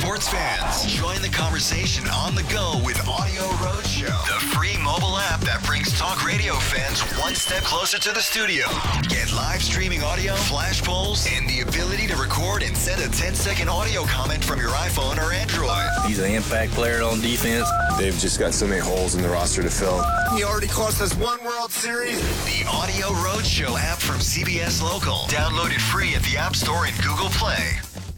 sports fans. Join the conversation on the go with Audio Roadshow, the free mobile app that brings talk radio fans one step closer to the studio. Get live streaming audio, flash polls, and the ability to record and send a 10-second audio comment from your iPhone or Android. He's an impact player on defense. They've just got so many holes in the roster to fill. He already cost us one World Series. The Audio Roadshow app from CBS Local. Download it free at the App Store and Google Play.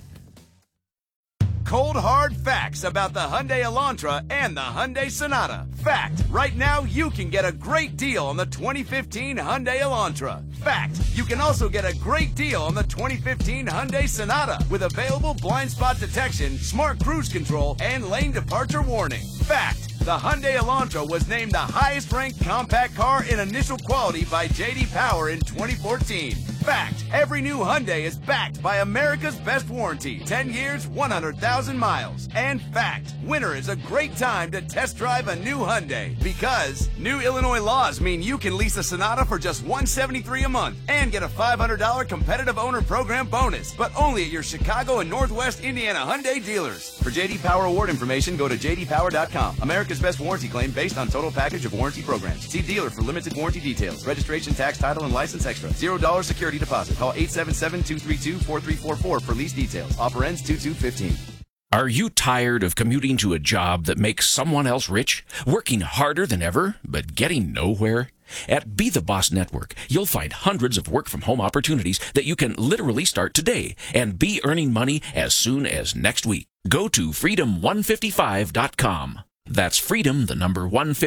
Cold hard facts about the Hyundai Elantra and the Hyundai Sonata. Fact: right now you can get a great deal on the 2015 Hyundai Elantra. Fact: you can also get a great deal on the 2015 Hyundai Sonata with available blind spot detection, smart cruise control, and lane departure warning. Fact: the Hyundai Elantra was named the highest-ranked compact car in initial quality by J.D. Power in 2014. Fact: every new Hyundai is backed by America's best warranty, 10 years, 100,000 miles. And fact: winter is a great time to test drive a new Hyundai because new Illinois laws mean you can lease a Sonata for just $173 a month and get a $500 competitive owner program bonus, but only at your Chicago and Northwest Indiana Hyundai dealers. For J.D. Power award information, go to jdpower.com. America's best warranty claim based on total package of warranty programs. See dealer for limited warranty details. Registration, tax, title, and license extra. $0 security deposit. Call 877-232-4344 for lease details. Offer ends 2/2/15. Are you tired of commuting to a job that makes someone else rich, working harder than ever, but getting nowhere? At Be the Boss Network, you'll find hundreds of work-from-home opportunities that you can literally start today and be earning money as soon as next week. Go to freedom155.com. That's freedom, the number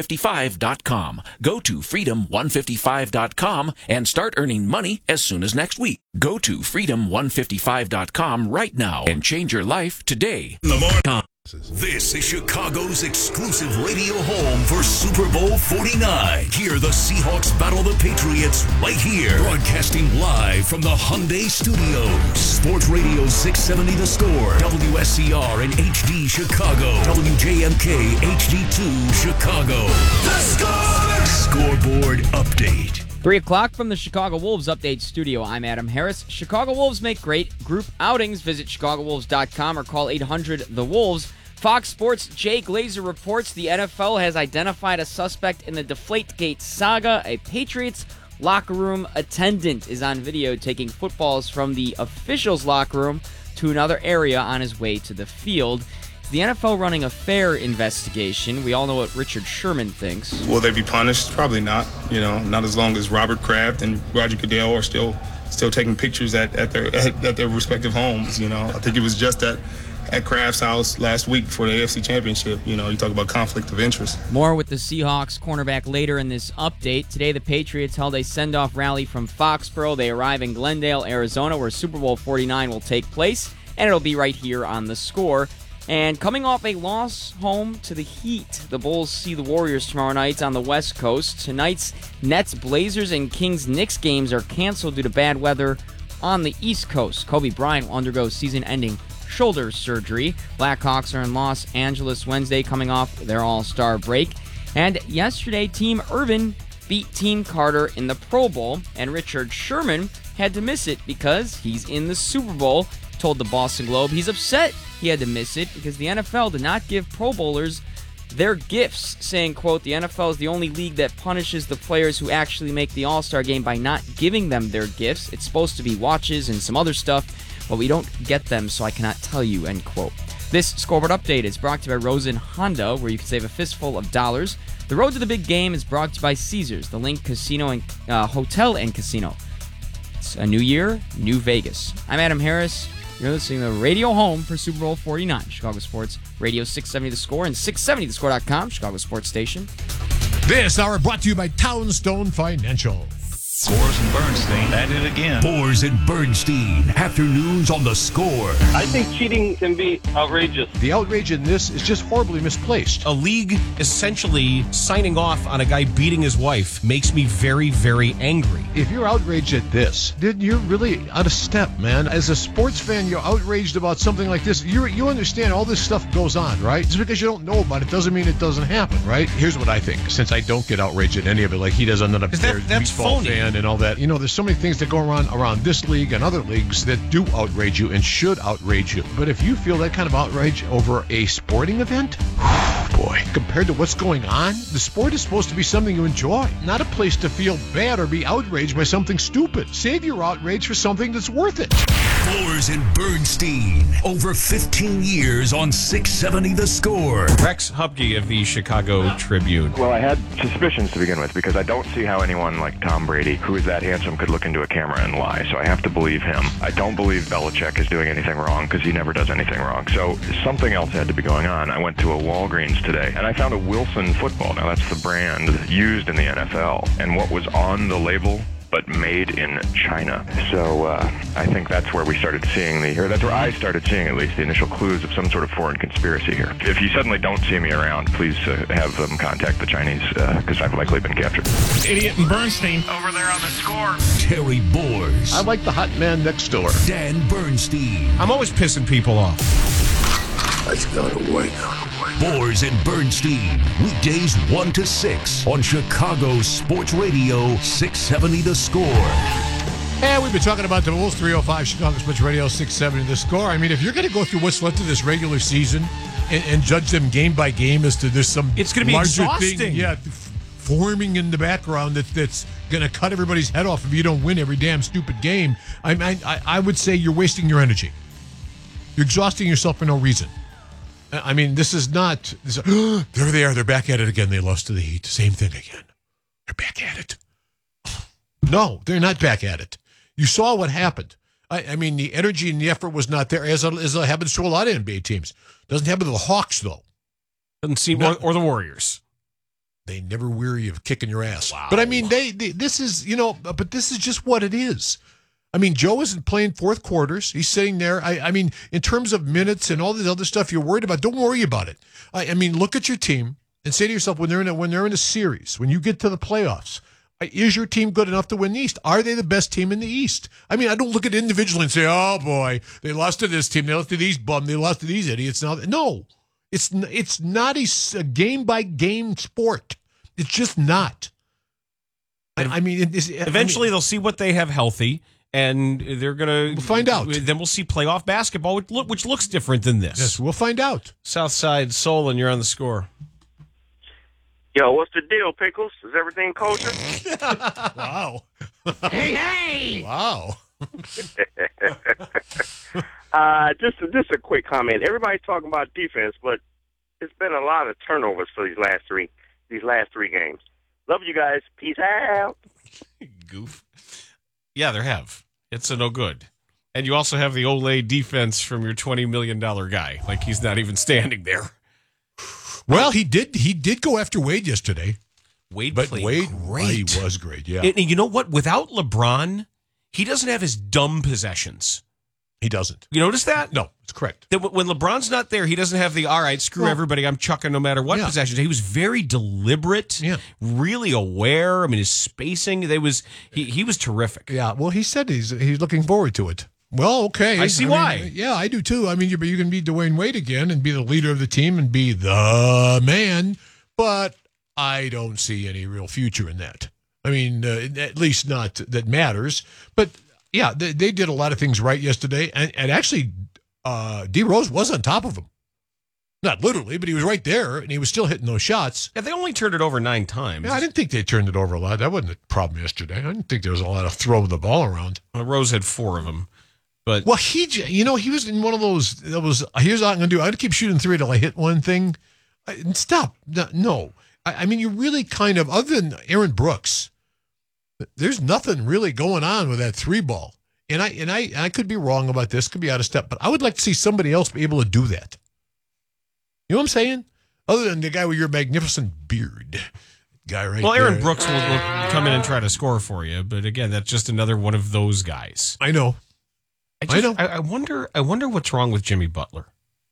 155.com. Go to freedom155.com and start earning money as soon as next week. Go to freedom155.com right now and change your life today. In the morning. This is Chicago's exclusive radio home for Super Bowl 49. Hear the Seahawks battle the Patriots right here. Broadcasting live from the Hyundai Studios. Sports Radio 670 The Score. WSCR and HD Chicago. WJMK HD2 Chicago. The Score! Scoreboard update. 3 o'clock from the Chicago Wolves Update Studio. I'm Adam Harris. Chicago Wolves make great group outings. Visit ChicagoWolves.com or call 800-THE-WOLVES. Fox Sports' Jay Glazer reports the NFL has identified a suspect in the Deflategate saga. A Patriots locker room attendant is on video taking footballs from the officials' locker room to another area on his way to the field. Is the NFL running a fair investigation? We all know what Richard Sherman thinks. Will they be punished? Probably not. Not as long as Robert Kraft and Roger Goodell are still taking pictures at their respective homes. I think it was just at Kraft's house last week for the AFC Championship. You talk about conflict of interest. More with the Seahawks cornerback later in this update. Today, the Patriots held a send-off rally from Foxborough. They arrive in Glendale, Arizona, where Super Bowl 49 will take place, and it'll be right here on The Score. And coming off a loss home to the Heat, the Bulls see the Warriors tomorrow night on the West Coast. Tonight's Nets, Blazers, and Kings-Knicks games are canceled due to bad weather on the East Coast. Kobe Bryant will undergo season-ending shoulder surgery. Blackhawks are in Los Angeles Wednesday coming off their All-Star break. And yesterday, Team Irvin beat Team Carter in the Pro Bowl, and Richard Sherman had to miss it because he's in the Super Bowl, told the Boston Globe. He's upset he had to miss it because the NFL did not give Pro Bowlers their gifts, saying, quote, the NFL is the only league that punishes the players who actually make the All-Star game by not giving them their gifts. It's supposed to be watches and some other stuff, but we don't get them, so I cannot tell you, end quote. This scoreboard update is brought to you by Rosen Honda, where you can save a fistful of dollars. The road to the big game is brought to you by Caesars, the Link Casino and Hotel and Casino. It's a new year, new Vegas. I'm Adam Harris. You're listening to the radio home for Super Bowl 49. Chicago Sports Radio 670 The Score and 670thescore.com, Chicago Sports Station. This hour brought to you by Townstone Financial. Bors and Bernstein at it again. Bors and Bernstein, afternoons on The Score. I think cheating can be outrageous. The outrage in this is just horribly misplaced. A league essentially signing off on a guy beating his wife makes me very, very angry. If you're outraged at this, then you're really out of step, man. As a sports fan, you're outraged about something like this. You understand all this stuff goes on, right? Just because you don't know about it doesn't mean it doesn't happen, right? Here's what I think. Since I don't get outraged at any of it like he does, I'm not a that's phony. Fan. and all that. You know, there's so many things that go around this league and other leagues that do outrage you and should outrage you. But if you feel that kind of outrage over a sporting event, boy, compared to what's going on, the sport is supposed to be something you enjoy, not a place to feel bad or be outraged by something stupid. Save your outrage for something that's worth it. Boers and Bernstein, over 15 years on 670 The Score. Rex Hupke of the Chicago Tribune. Well, I had suspicions to begin with because I don't see how anyone like Tom Brady, who is that handsome, could look into a camera and lie. So I have to believe him. I don't believe Belichick is doing anything wrong because he never does anything wrong. So something else had to be going on. I went to a Walgreens today and I found a Wilson football. Now that's the brand used in the NFL. And what was on the label, but made in China. So I think that's where we started seeing that's where I started seeing at least the initial clues of some sort of foreign conspiracy here. If you suddenly don't see me around, please have them contact the Chinese because I've likely been captured. Idiot and Bernstein over there on The Score. Terry Boers. I like the hot man next door. Dan Bernstein. I'm always pissing people off. Let's go to work. Boers and Bernstein, weekdays 1 to 6 on Chicago's Sports Radio 670 The Score. And we've been talking about the Bulls. 305 Chicago Sports Radio 670 The Score. I mean, if you're going to go through what's left of this regular season and judge them game by game as to there's some it's going to be exhausting. Thing, forming in the background that's going to cut everybody's head off if you don't win every damn stupid game, I would say you're wasting your energy. You're exhausting yourself for no reason. I mean, this is not... there they are. They're back at it again. They lost to the Heat. Same thing again. They're back at it. No, they're not back at it. You saw what happened. I mean, the energy and the effort was not there, as happens to a lot of NBA teams. Doesn't happen to the Hawks, though. Doesn't seem... Or the Warriors. They never weary of kicking your ass. Wow. But, I mean, this is, but this is just what it is. I mean, Joe isn't playing fourth quarters. He's sitting there. I mean, in terms of minutes and all this other stuff you're worried about, don't worry about it. I mean, look at your team and say to yourself, when they're in a series, when you get to the playoffs, is your team good enough to win the East? Are they the best team in the East? I mean, I don't look at it individually and say, oh, boy, they lost to this team. They lost to these bum. They lost to these idiots. No, it's not a game-by-game sport. It's just not. I mean, eventually they'll see what they have healthy. And they're going to find out. Then we'll see playoff basketball, which looks different than this. Yes, we'll find out. Southside Soul, and you're on The Score. Yo, what's the deal, Pickles? Is everything kosher? Wow. Hey! Wow. Just a quick comment. Everybody's talking about defense, but it's been a lot of turnovers for these last three games. Love you guys. Peace out. Goof. Yeah, there have. It's a no good. And you also have the Olay defense from your $20 million guy. Like he's not even standing there. Well, he did go after Wade yesterday. Wade played great. He was great, yeah. And you know what? Without LeBron, he doesn't have his dumb possessions. He doesn't. You notice that? No, it's correct. That when LeBron's not there, he doesn't have the, all right, screw everybody, I'm chucking no matter what possessions. He was very deliberate, really aware. I mean, his spacing, he was terrific. Yeah, well, he said he's looking forward to it. Well, okay. I see why. Yeah, I do too. I mean, you can be Dwayne Wade again and be the leader of the team and be the man, but I don't see any real future in that. I mean, at least not that matters. But, yeah, they did a lot of things right yesterday, and actually D. Rose was on top of him. Not literally, but he was right there, and he was still hitting those shots. Yeah, they only turned it over 9 times. Yeah, I didn't think they turned it over a lot. That wasn't a problem yesterday. I didn't think there was a lot of throwing the ball around. Well, Rose had 4 of them. But well, he was in one of those. Here's what I'm going to do. I'm going to keep shooting 3 till I hit one thing. Stop. No. I mean, you really kind of, other than Aaron Brooks, there's nothing really going on with that 3 ball. And I could be wrong about this, could be out of step, but I would like to see somebody else be able to do that. You know what I'm saying? Other than the guy with your magnificent beard. Guy right there. Well, Aaron Brooks will come in and try to score for you, but again, that's just another one of those guys. I know. I know. I wonder what's wrong with Jimmy Butler.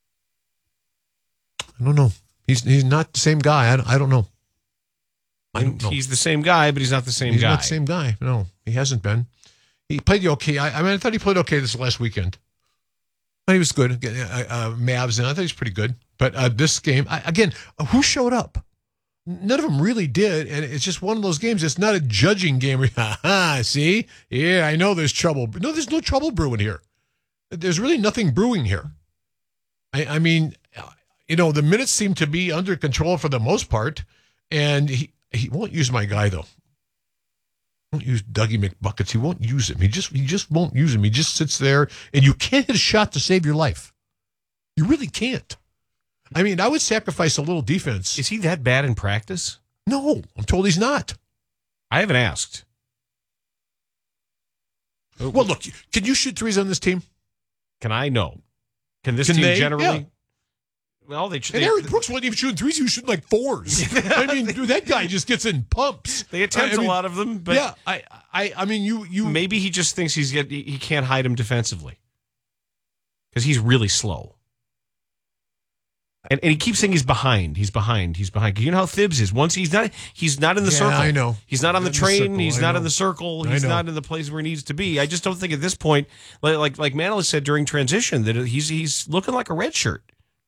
I don't know. He's not the same guy. I don't know. He's the same guy, but he's not the same guy. He's not the same guy. No, he hasn't been. He played okay. I thought he played okay this last weekend. He was good. Mavs, and I thought he was pretty good. But this game, again, who showed up? None of them really did, and it's just one of those games. It's not a judging game. See? Yeah, I know there's trouble. No, there's no trouble brewing here. There's really nothing brewing here. I mean, the minutes seem to be under control for the most part, and he won't use my guy, though. Won't use Dougie McBuckets. He won't use him. He just won't use him. He just sits there, and you can't hit a shot to save your life. You really can't. I mean, I would sacrifice a little defense. Is he that bad in practice? No, I'm told he's not. I haven't asked. Well, look, can you shoot threes on this team? Can I? No. Can this team generally? Yeah. Well, and Eric Brooks wasn't even shooting threes. He was shooting like fours. I mean, dude, that guy just gets in pumps. They attempt a lot of them, but yeah, I mean, you maybe he just thinks he can't hide him defensively because he's really slow. And he keeps saying he's behind. He's behind. You know how Thibs is. Once he's not in the circle. I know. He's not on the train. He's not in the circle. He's not in the place where he needs to be. I just don't think at this point, like Mantle said during transition, that he's looking like a red shirt.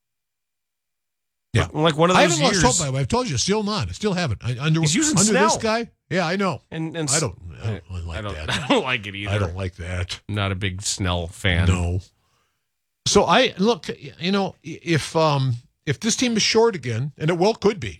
Yeah, like one of those I haven't years. lost hope, by the way. I've told you, still not. I still haven't. He's using under Snell. this guy. Yeah, I know. And I don't like that. I don't like it either. I don't like that. I'm not a big Snell fan. No. So look. If this team is short again, and it well could be.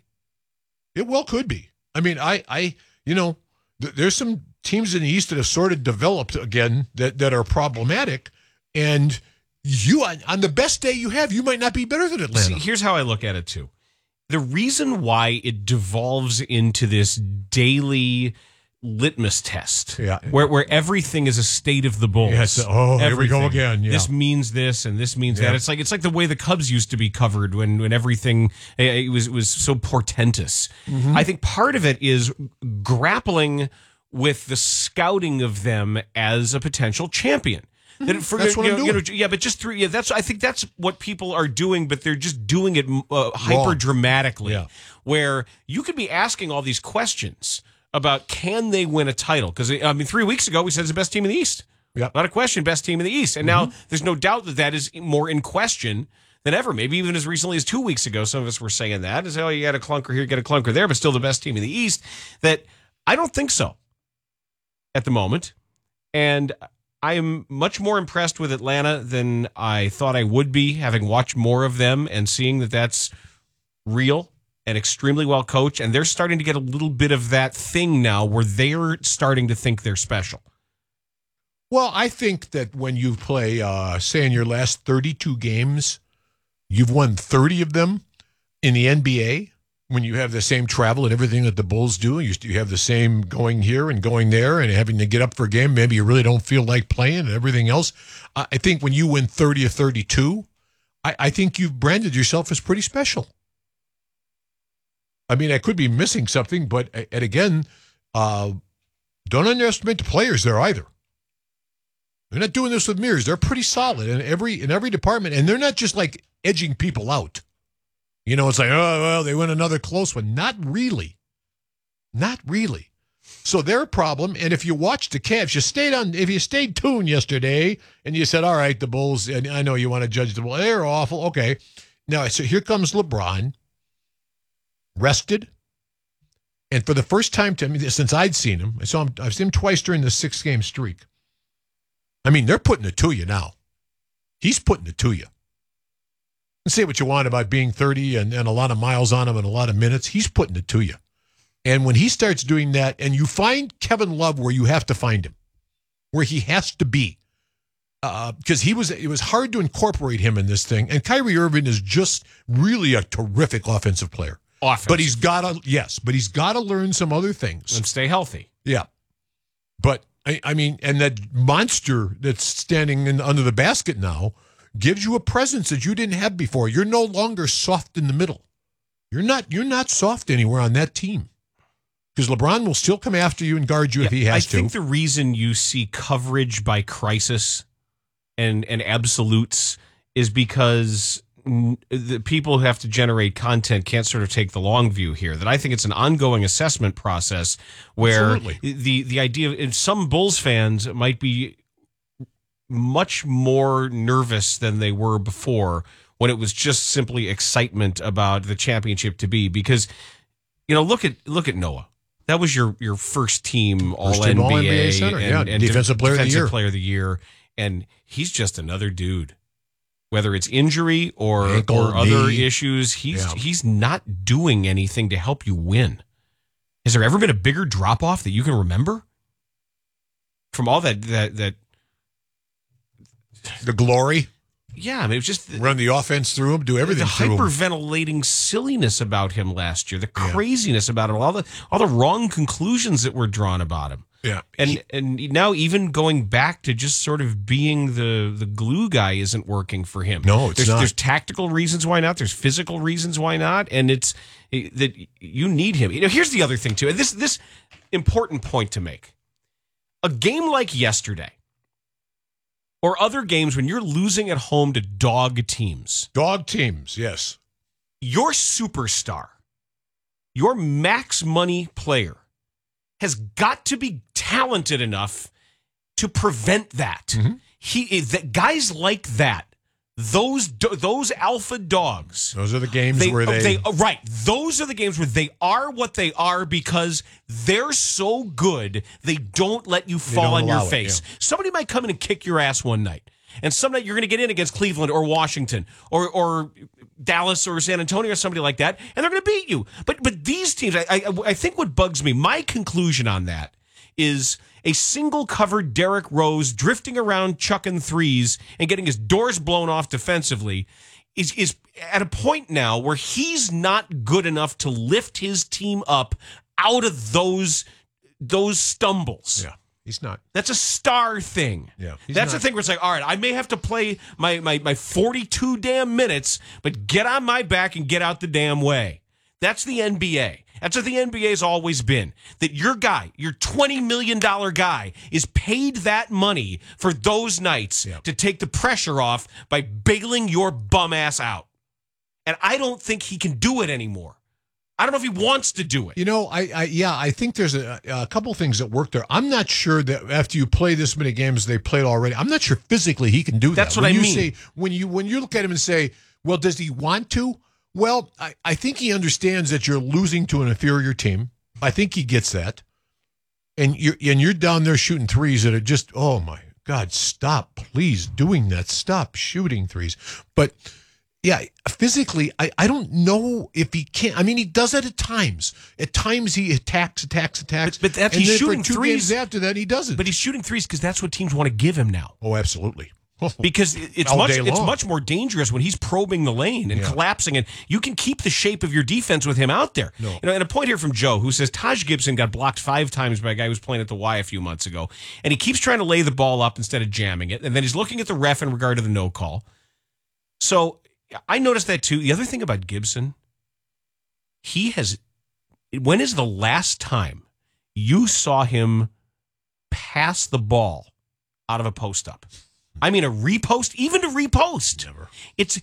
I mean, there's some teams in the East that have sort of developed again that are problematic, and you on the best day you have, you might not be better than Atlanta. See, here's how I look at it too. The reason why it devolves into this daily litmus test, where everything is a state of the Bulls. Yes. Here we go again. Yeah. This means this, and this means that. It's like the way the Cubs used to be covered when everything it was so portentous. Mm-hmm. I think part of it is grappling with the scouting of them as a potential champion. That's what I'm doing. But just through I think that's what people are doing, but they're just doing it hyper dramatically. Yeah. Where you could be asking all these questions about can they win a title? Because 3 weeks ago we said it's the best team in the East. Yeah, not a question, best team in the East, and now there's no doubt that is more in question than ever. Maybe even as recently as 2 weeks ago, some of us were saying that is, you got a clunker here, you got a clunker there, but still the best team in the East. That I don't think so at the moment, and I am much more impressed with Atlanta than I thought I would be, having watched more of them and seeing that that's real and extremely well coached. And they're starting to get a little bit of that thing now where they're starting to think they're special. Well, I think that when you play, say, in your last 32 games, you've won 30 of them in the NBA. When you have the same travel and everything that the Bulls do, you have the same going here and going there and having to get up for a game. Maybe you really don't feel like playing and everything else. I think when you win 30 or 32, I think you've branded yourself as pretty special. I mean, I could be missing something, but and again, don't underestimate the players there either. They're not doing this with mirrors. They're pretty solid in every department, and they're not just like edging people out. It's like, oh, well, they win another close one. Not really. Not really. So they're a problem. And if you watch the Cavs, if you stayed tuned yesterday and you said, all right, the Bulls, and I know you want to judge the Bulls, they're awful. Okay. Now, so here comes LeBron, rested. And for the first time since I'd seen him, I've seen him twice during the 6-game streak. I mean, they're putting it to you now. He's putting it to you. Say what you want about being 30 and a lot of miles on him and a lot of minutes. He's putting it to you. And when he starts doing that, and you find Kevin Love where you have to find him, where he has to be, because it was hard to incorporate him in this thing. And Kyrie Irving is just really a terrific offensive player. But he's got to learn some other things and stay healthy. Yeah, but I mean, and that monster that's standing under the basket now gives you a presence that you didn't have before. You're no longer soft in the middle. You're not soft anywhere on that team. Because LeBron will still come after you and guard you if he has to. I think the reason you see coverage by crisis and absolutes is because the people who have to generate content can't sort of take the long view here. That I think it's an ongoing assessment process where the idea of some Bulls fans might be much more nervous than they were before when it was just simply excitement about the championship to be, because look at Noah. That was your first team All First-team NBA, All-NBA center, and Defensive Player of the Year, and he's just another dude. Whether it's injury or Ankle, other knee. issues, he's not doing anything to help you win. Has there ever been a bigger drop off that you can remember from all that the glory? Yeah, I mean, it was just run the offense through him, do everything the through him. hyperventilating silliness about him last year, the craziness about him, all the wrong conclusions that were drawn about him. Yeah, and now even going back to just sort of being the glue guy isn't working for him. No, it's not. There's tactical reasons why not. There's physical reasons why not, and it's that you need him. Here's the other thing too. And this important point to make: a game like yesterday, or other games when you're losing at home to dog teams, yes, your superstar, your max money player, has got to be talented enough to prevent that. That guys like that, those alpha dogs. Those are the games where they right. Those are the games where they are what they are because they're so good they don't let you fall on your face. Somebody might come in and kick your ass one night, and some night you're going to get in against Cleveland or Washington or Dallas or San Antonio or somebody like that, and they're going to beat you. But these teams, I think what bugs me, my conclusion on that is a single-covered Derrick Rose drifting around chucking threes and getting his doors blown off defensively is at a point now where he's not good enough to lift his team up out of those stumbles. Yeah. He's not. That's a star thing. Yeah, that's the thing where it's like, all right, I may have to play my 42 damn minutes, but get on my back and get out the damn way. That's the NBA. That's what the NBA's always been. That your guy, your $20 million guy, is paid that money for those nights to take the pressure off by bailing your bum ass out. And I don't think he can do it anymore. I don't know if he wants to do it. I think there's a couple things that work there. I'm not sure that after you play this many games they played already, I'm not sure physically he can do that. That's what I mean. When you look at him and say, well, does he want to? Well, I think he understands that you're losing to an inferior team. I think he gets that. And you're down there shooting threes that are just, oh my God, stop, please doing that. Stop shooting threes. But yeah, physically, I don't know if he can. I mean, he does it at times. At times he attacks. But and he's then shooting for 2 threes games after that, he doesn't. But he's shooting threes because that's what teams want to give him now. Oh, absolutely. Because it's much more dangerous when he's probing the lane and collapsing, and you can keep the shape of your defense with him out there. No. And a point here from Joe, who says Taj Gibson got blocked 5 times by a guy who was playing at the Y a few months ago, and he keeps trying to lay the ball up instead of jamming it, and then he's looking at the ref in regard to the no call. So I noticed that too. The other thing about Gibson, when is the last time you saw him pass the ball out of a post-up? I mean, a repost, even to repost. Never. He's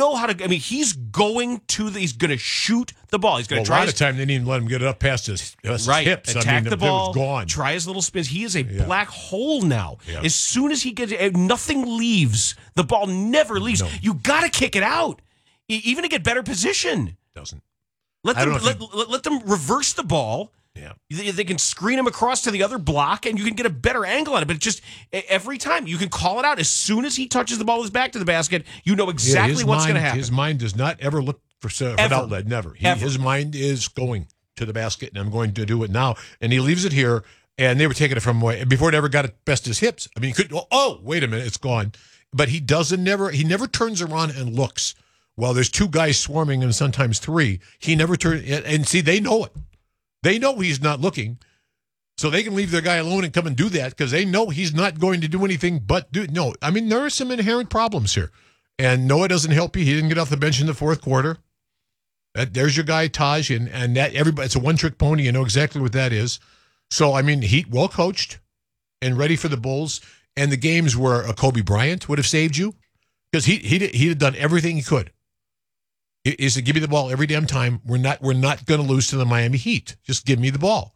going to shoot the ball. He's going to try. try. A lot of time they didn't even let him get it up past his hips. Attack the ball. It was gone. Try his little spins. He is a black hole now. Yeah. As soon as he gets it, nothing leaves. The ball never leaves. No. You got to kick it out, even to get better position. Doesn't. Let them reverse the ball. Yeah. They can screen him across to the other block, and you can get a better angle on it. But it's just every time you can call it out. As soon as he touches the ball with his back to the basket, you know exactly what's going to happen. His mind does not ever look for an outlet. Never. His mind is going to the basket, and I'm going to do it now. And he leaves it here, and they were taking it from away before it ever got it past his hips. I mean, he could. Oh, wait a minute, it's gone. But he never turns around and looks. Well, there's 2 guys swarming, and sometimes 3. He never turns. And see, they know it. They know he's not looking, so they can leave their guy alone and come and do that because they know he's not going to do anything but do. No, I mean, there are some inherent problems here. And Noah doesn't help you. He didn't get off the bench in the 4th quarter. There's your guy, Taj, and that everybody. It's a one-trick pony. You know exactly what that is. So, I mean, Heat well coached and ready for the Bulls. And the games where a Kobe Bryant would have saved you because he'd have done everything he could. Is to give me the ball every damn time. We're not going to lose to the Miami Heat. Just give me the ball.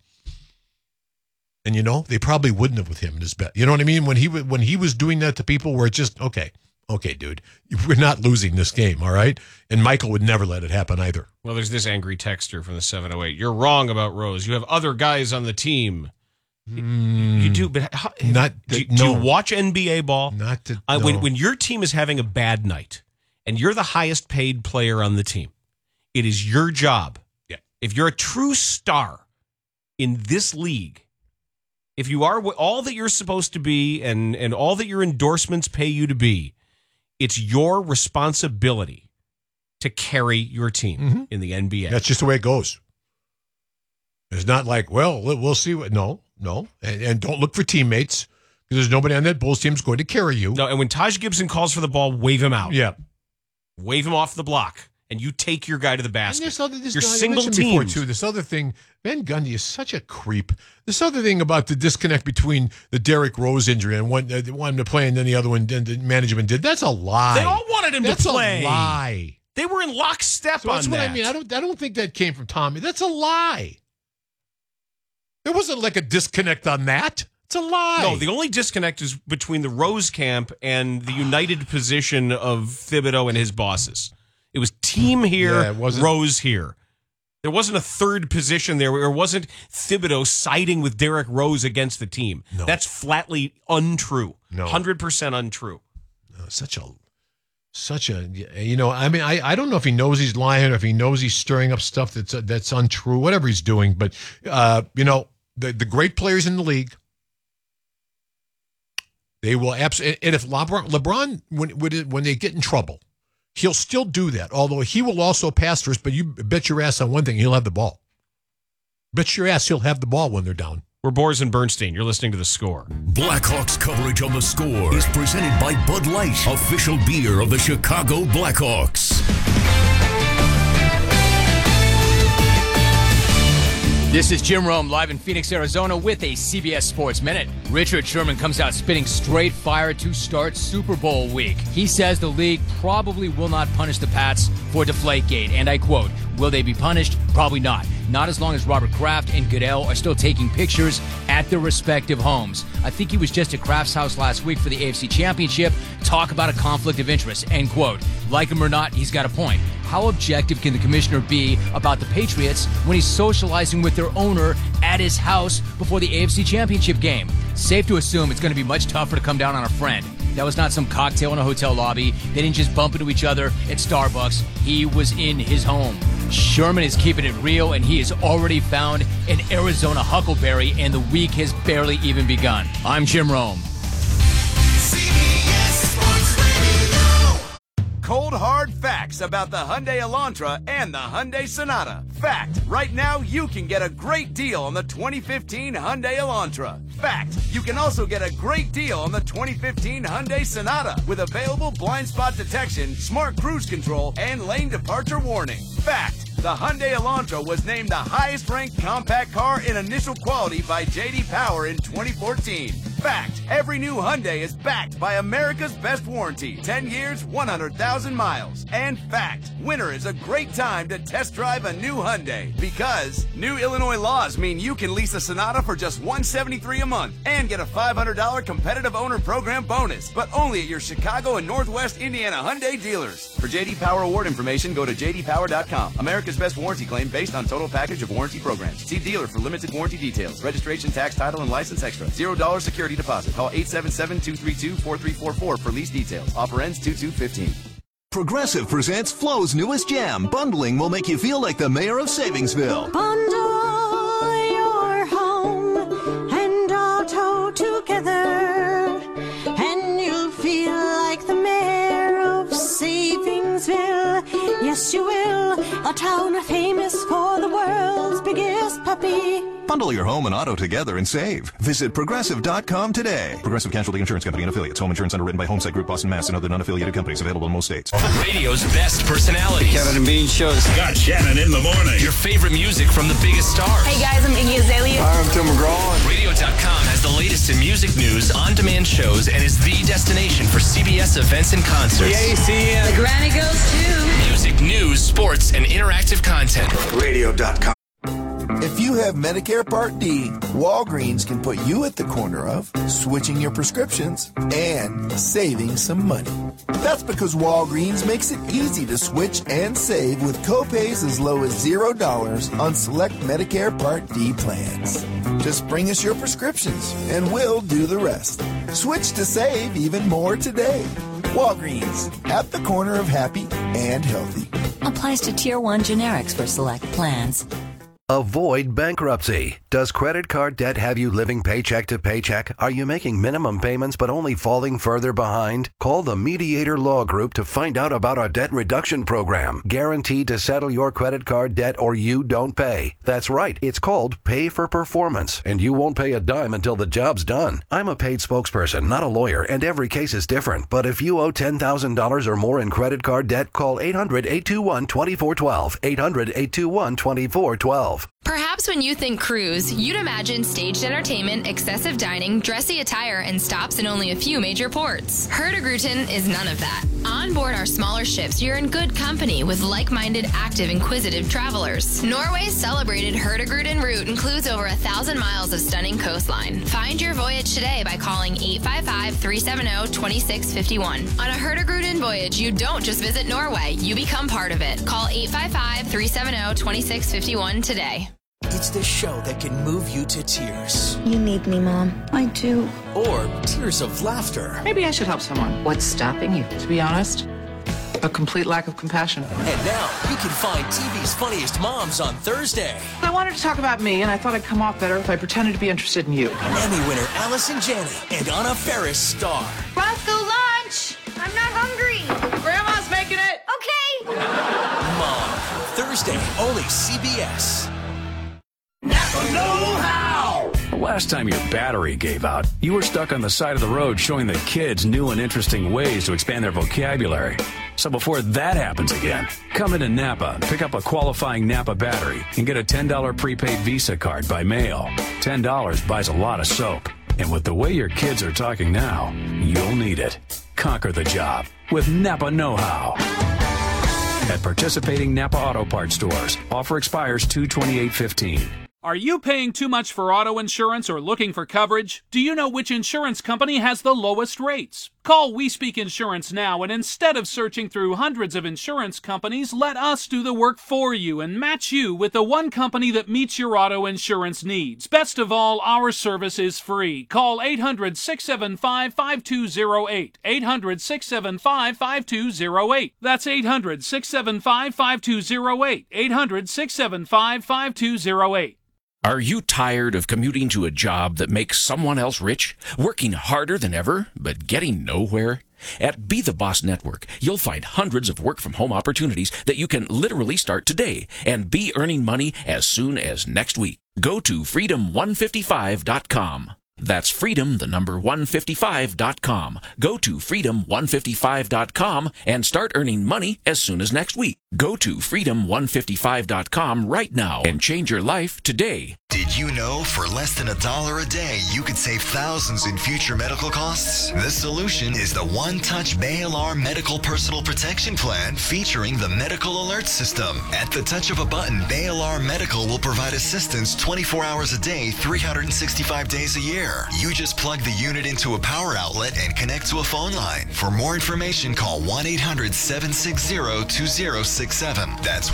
And they probably wouldn't have with him in his bet. You know what I mean? When he was doing that to people, where it's just okay. Okay, dude, we're not losing this game, all right? And Michael would never let it happen either. Well, there's this angry texter from the 708. You're wrong about Rose. You have other guys on the team. You do, but do you watch NBA ball? Not to, when your team is having a bad night and you're the highest paid player on the team, it is your job. Yeah. If you're a true star in this league, if you are all that you're supposed to be and all that your endorsements pay you to be, it's your responsibility to carry your team in the NBA. That's just the way it goes. It's not like, well, we'll see what. No. And don't look for teammates because there's nobody on that Bulls team who's going to carry you. No, and when Taj Gibson calls for the ball, wave him out. Yeah. Wave him off the block, and you take your guy to the basket. You're single before team. too. This other thing, Van Gundy is such a creep. This other thing about the disconnect between the Derrick Rose injury and one to play and then the other one the management did. That's a lie. They all wanted him to play. That's a lie. They were in lockstep on that's that. What I mean. I don't think that came from Tommy. That's a lie. There wasn't like a disconnect on that. It's a lie. No, the only disconnect is between the Rose camp and the united position of Thibodeau and his bosses. It was team here, Rose here. There wasn't a third position there. There wasn't Thibodeau siding with Derrick Rose against the team. No. That's flatly untrue. No. 100% untrue. No, such a, you know, I mean, I don't know if he knows he's lying or if he knows he's stirring up stuff that's untrue, whatever he's doing. But, you know, the great players in the league, they will absolutely, and if LeBron, when they get in trouble, he'll still do that, although he will also pass first, but you bet your ass on one thing, he'll have the ball. Bet your ass he'll have the ball when they're down. We're Boers and Bernstein. You're listening to The Score. Blackhawks coverage on The Score is presented by Bud Light, official beer of the Chicago Blackhawks. This is Jim Rome live in Phoenix, Arizona with a CBS Sports Minute. Richard Sherman comes out spitting straight fire to start Super Bowl week. He says the league probably will not punish the Pats for Deflategate, and I quote, will they be punished? Probably not. Not as long as Robert Kraft and Goodell are still taking pictures at their respective homes. I think he was just at Kraft's house last week for the AFC Championship. Talk about a conflict of interest, end quote. Like him or not, he's got a point. How objective can the commissioner be about the Patriots when he's socializing with their owner at his house before the AFC Championship game? Safe to assume it's going to be much tougher to come down on a friend. That was not some cocktail in a hotel lobby. They didn't just bump into each other at Starbucks. He was in his home. Sherman is keeping it real, and he has already found an Arizona huckleberry, and the week has barely even begun. I'm Jim Rome. Cold hard facts about the Hyundai Elantra and the Hyundai Sonata. Fact, right now you can get a great deal on the 2015 Hyundai Elantra. Fact, you can also get a great deal on the 2015 Hyundai Sonata with available blind spot detection, smart cruise control, and lane departure warning. Fact, the Hyundai Elantra was named the highest ranked compact car in initial quality by J.D. Power in 2014. Fact, every new Hyundai is backed by America's best warranty, 10 years, 100,000 miles. And fact, winter is a great time to test drive a new Hyundai because new Illinois laws mean you can lease a Sonata for just $173 a month and get a $500 competitive owner program bonus, but only at your Chicago and Northwest Indiana Hyundai dealers. For J.D. Power award information, go to jdpower.com. America's best warranty claim based on total package of warranty programs. See dealer for limited warranty details. Registration, tax, title, and license extra. $0 security deposit. Call 877-232-4344 for lease details. Offer ends 2/2/15. Progressive presents Flo's newest jam. Bundling will make you feel like the mayor of Savingsville. Bundle your home and auto together, and you'll feel like the mayor of Savingsville. Yes, you will. A town famous for the world's biggest puppy. Bundle your home and auto together and save. Visit Progressive.com today. Progressive Casualty Insurance Company and Affiliates. Home insurance underwritten by Homesite Group, Boston, Mass. and other non-affiliated companies. Available in most states. Radio's best personalities. Kevin and Bean shows. Got Shannon in the morning. Your favorite music from the biggest stars. Hey guys, I'm Iggy Azalea. Hi, I'm Tim McGraw. Radio.com has the latest in music news, on-demand shows, and is the destination for CBS events and concerts. The ACM. The Granny goes too. Music, news, sports, and interactive content. Radio.com. If you have Medicare Part D, Walgreens can put you at the corner of switching your prescriptions and saving some money. That's because Walgreens makes it easy to switch and save with copays as low as $0 on select Medicare Part D plans. Just bring us your prescriptions and we'll do the rest. Switch to save even more today. Walgreens, at the corner of happy and healthy. Applies to Tier 1 generics for select plans. Avoid bankruptcy. Does credit card debt have you living paycheck to paycheck? Are you making minimum payments but only falling further behind? Call the Mediator Law Group to find out about our debt reduction program. Guaranteed to settle your credit card debt or you don't pay. That's right. It's called Pay for Performance, and you won't pay a dime until the job's done. I'm a paid spokesperson, not a lawyer, and every case is different. But if you owe $10,000 or more in credit card debt, call 800-821-2412. 800-821-2412. Perhaps when you think cruise, you'd imagine staged entertainment, excessive dining, dressy attire, and stops in only a few major ports. Hurtigruten is none of that. On board our smaller ships, you're in good company with like-minded, active, inquisitive travelers. Norway's celebrated Hurtigruten route includes over 1,000 miles of stunning coastline. Find your voyage today by calling 855-370-2651. On a Hurtigruten voyage, you don't just visit Norway, you become part of it. Call 855-370-2651 today. It's the show that can move you to tears. You need me, Mom. I do. Or tears of laughter. Maybe I should help someone. What's stopping you? To be honest, a complete lack of compassion. And now you can find TV's funniest moms on Thursday. I wanted to talk about me, and I thought I'd come off better if I pretended to be interested in you. Emmy winner Allison Janney and Anna Faris star. Roscoe, lunch! I'm not hungry. Grandma's making it. Okay. Mom. Thursday, only CBS. Know-how. The last time your battery gave out, you were stuck on the side of the road showing the kids new and interesting ways to expand their vocabulary. So before that happens again, come into Napa, pick up a qualifying Napa battery, and get a $10 prepaid Visa card by mail. $10 buys a lot of soap. And with the way your kids are talking now, you'll need it. Conquer the job with Napa Know-how. At participating Napa Auto Parts stores. Offer expires 2/28/15. Are you paying too much for auto insurance or looking for coverage? Do you know which insurance company has the lowest rates? Call We Speak Insurance now, and instead of searching through hundreds of insurance companies, let us do the work for you and match you with the one company that meets your auto insurance needs. Best of all, our service is free. Call 800-675-5208. 800-675-5208. That's 800-675-5208. 800-675-5208. Are you tired of commuting to a job that makes someone else rich, working harder than ever, but getting nowhere? At Be the Boss Network, you'll find hundreds of work-from-home opportunities that you can literally start today and be earning money as soon as next week. Go to freedom155.com. That's freedom, the number 155.com. Go to freedom155.com and start earning money as soon as next week. Go to freedom155.com right now and change your life today. Did you know for less than $1 a day, you could save thousands in future medical costs? The solution is the One Touch Bay Alarm Medical Personal Protection Plan featuring the Medical Alert System. At the touch of a button, Bay Alarm Medical will provide assistance 24 hours a day, 365 days a year. You just plug the unit into a power outlet and connect to a phone line. For more information, call 1-800-760-2067. That's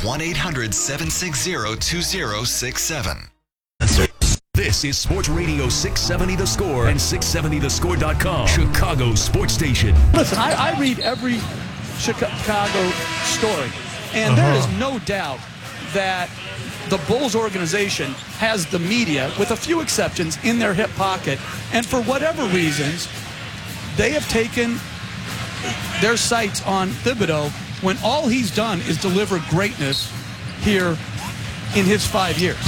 1-800-760-2067. This is Sports Radio 670 The Score and 670thescore.com, Chicago's sports station. Listen, I read every Chicago story, and there is no doubt that the Bulls organization has the media, with a few exceptions, in their hip pocket. And for whatever reasons, they have taken their sights on Thibodeau when all he's done is deliver greatness here in his 5 years.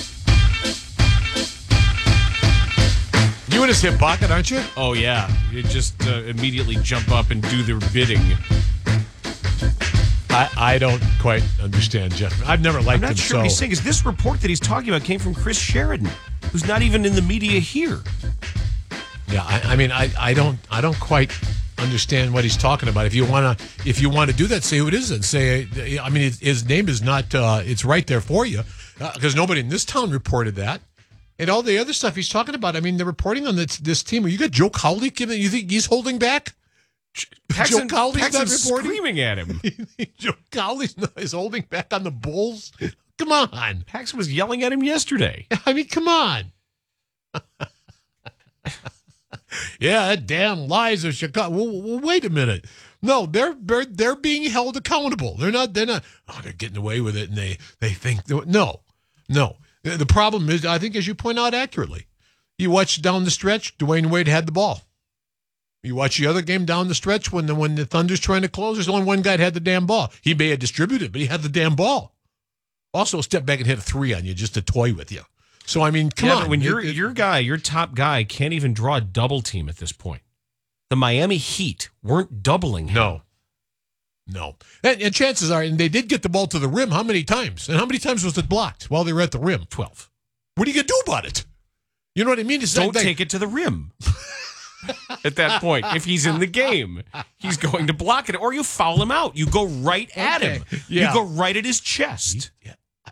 You in his hip pocket, aren't you? Oh, yeah. You just immediately jump up and do their bidding. I don't quite understand Jeff. I've never liked him. I'm not sure what he's saying. Is this report that he's talking about came from Chris Sheridan, who's not even in the media here? Yeah, I mean, I don't quite understand what he's talking about. If you want to do that, say who it is and say, I mean, his name is not, it's right there for you. because nobody in this town reported that. And all the other stuff he's talking about, I mean, they're reporting on this team. You got Joe Cowley giving, you think he's holding back? Joe Cowley's not reporting? Screaming at him. Joe Cowley is holding back on the Bulls? Come on. Paxson was yelling at him yesterday. I mean, come on. Yeah, that damn lies of Chicago. Well, wait a minute. No, they're being held accountable. They're not, they're getting away with it, and they think, no. The problem is, I think, as you point out accurately, you watch down the stretch, Dwayne Wade had the ball. You watch the other game down the stretch when the Thunder's trying to close, there's only one guy that had the damn ball. He may have distributed, but he had the damn ball. Also, step back and hit a 3 on you just to toy with you. So, I mean, come on. But when your top guy can't even draw a double team at this point. The Miami Heat weren't doubling him. No. And chances are, and they did get the ball to the rim how many times? And how many times was it blocked while they were at the rim? 12. What are you going to do about it? You know what I mean? Don't take it to the rim. At that point, if he's in the game, he's going to block it. Or you foul him out. You go right at him. Yeah. You go right at his chest. Yeah.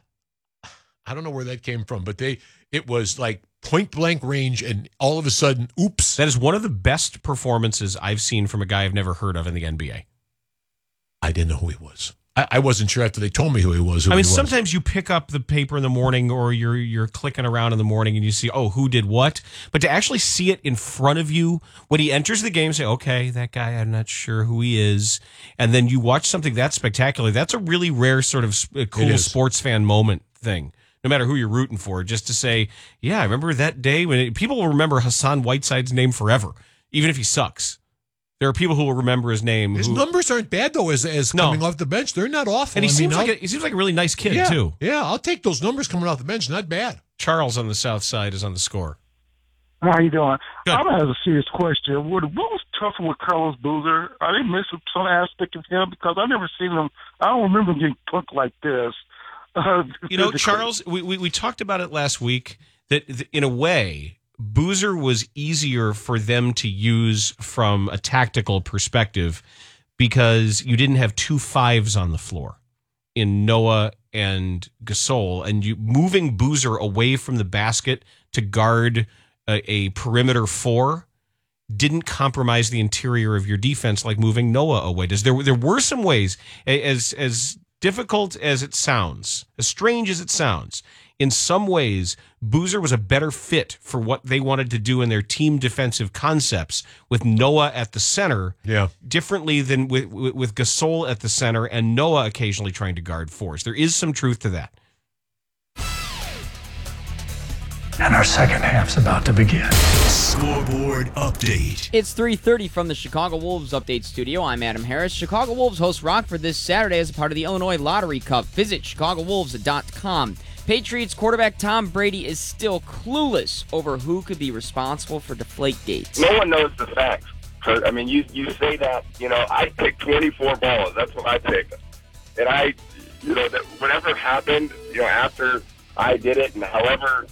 I don't know where that came from, but it was like point blank range, and all of a sudden, oops. That is one of the best performances I've seen from a guy I've never heard of in the NBA. I didn't know who he was. I wasn't sure after they told me who he was. Sometimes you pick up the paper in the morning, or you're clicking around in the morning and you see, who did what? But to actually see it in front of you when he enters the game, say, okay, that guy, I'm not sure who he is. And then you watch something that spectacular. That's a really rare sort of cool sports fan moment thing. No matter who you're rooting for, just to say, yeah, I remember that day when people will remember Hassan Whiteside's name forever, even if he sucks. There are people who will remember his name. His numbers aren't bad, though, as coming off the bench. They're not awful. And he seems like a really nice kid, too. Yeah, I'll take those numbers coming off the bench. Not bad. Charles on the south side is on the score. How you doing? Good. I'm going to have a serious question. What was tougher with Carlos Boozer? Are they missing some aspect of him? Because I've never seen him. I don't remember him getting punked like this. Charles, we talked about it last week, that in a way, Boozer was easier for them to use from a tactical perspective because you didn't have 2 5s on the floor in Noah and Gasol, and you moving Boozer away from the basket to guard a perimeter 4 didn't compromise the interior of your defense like moving Noah away does. There were some ways, as difficult as it sounds, as strange as it sounds, in some ways, Boozer was a better fit for what they wanted to do in their team defensive concepts with Noah at the center, differently than with Gasol at the center and Noah occasionally trying to guard 4s. There is some truth to that. And our second half's about to begin. Scoreboard update. It's 3:30 from the Chicago Wolves Update Studio. I'm Adam Harris. Chicago Wolves host Rockford this Saturday as a part of the Illinois Lottery Cup. Visit ChicagoWolves.com. Patriots quarterback Tom Brady is still clueless over who could be responsible for Deflategate. No one knows the facts. I mean, you say that, I picked 24 balls. That's what I picked. And that whatever happened, after I did it and however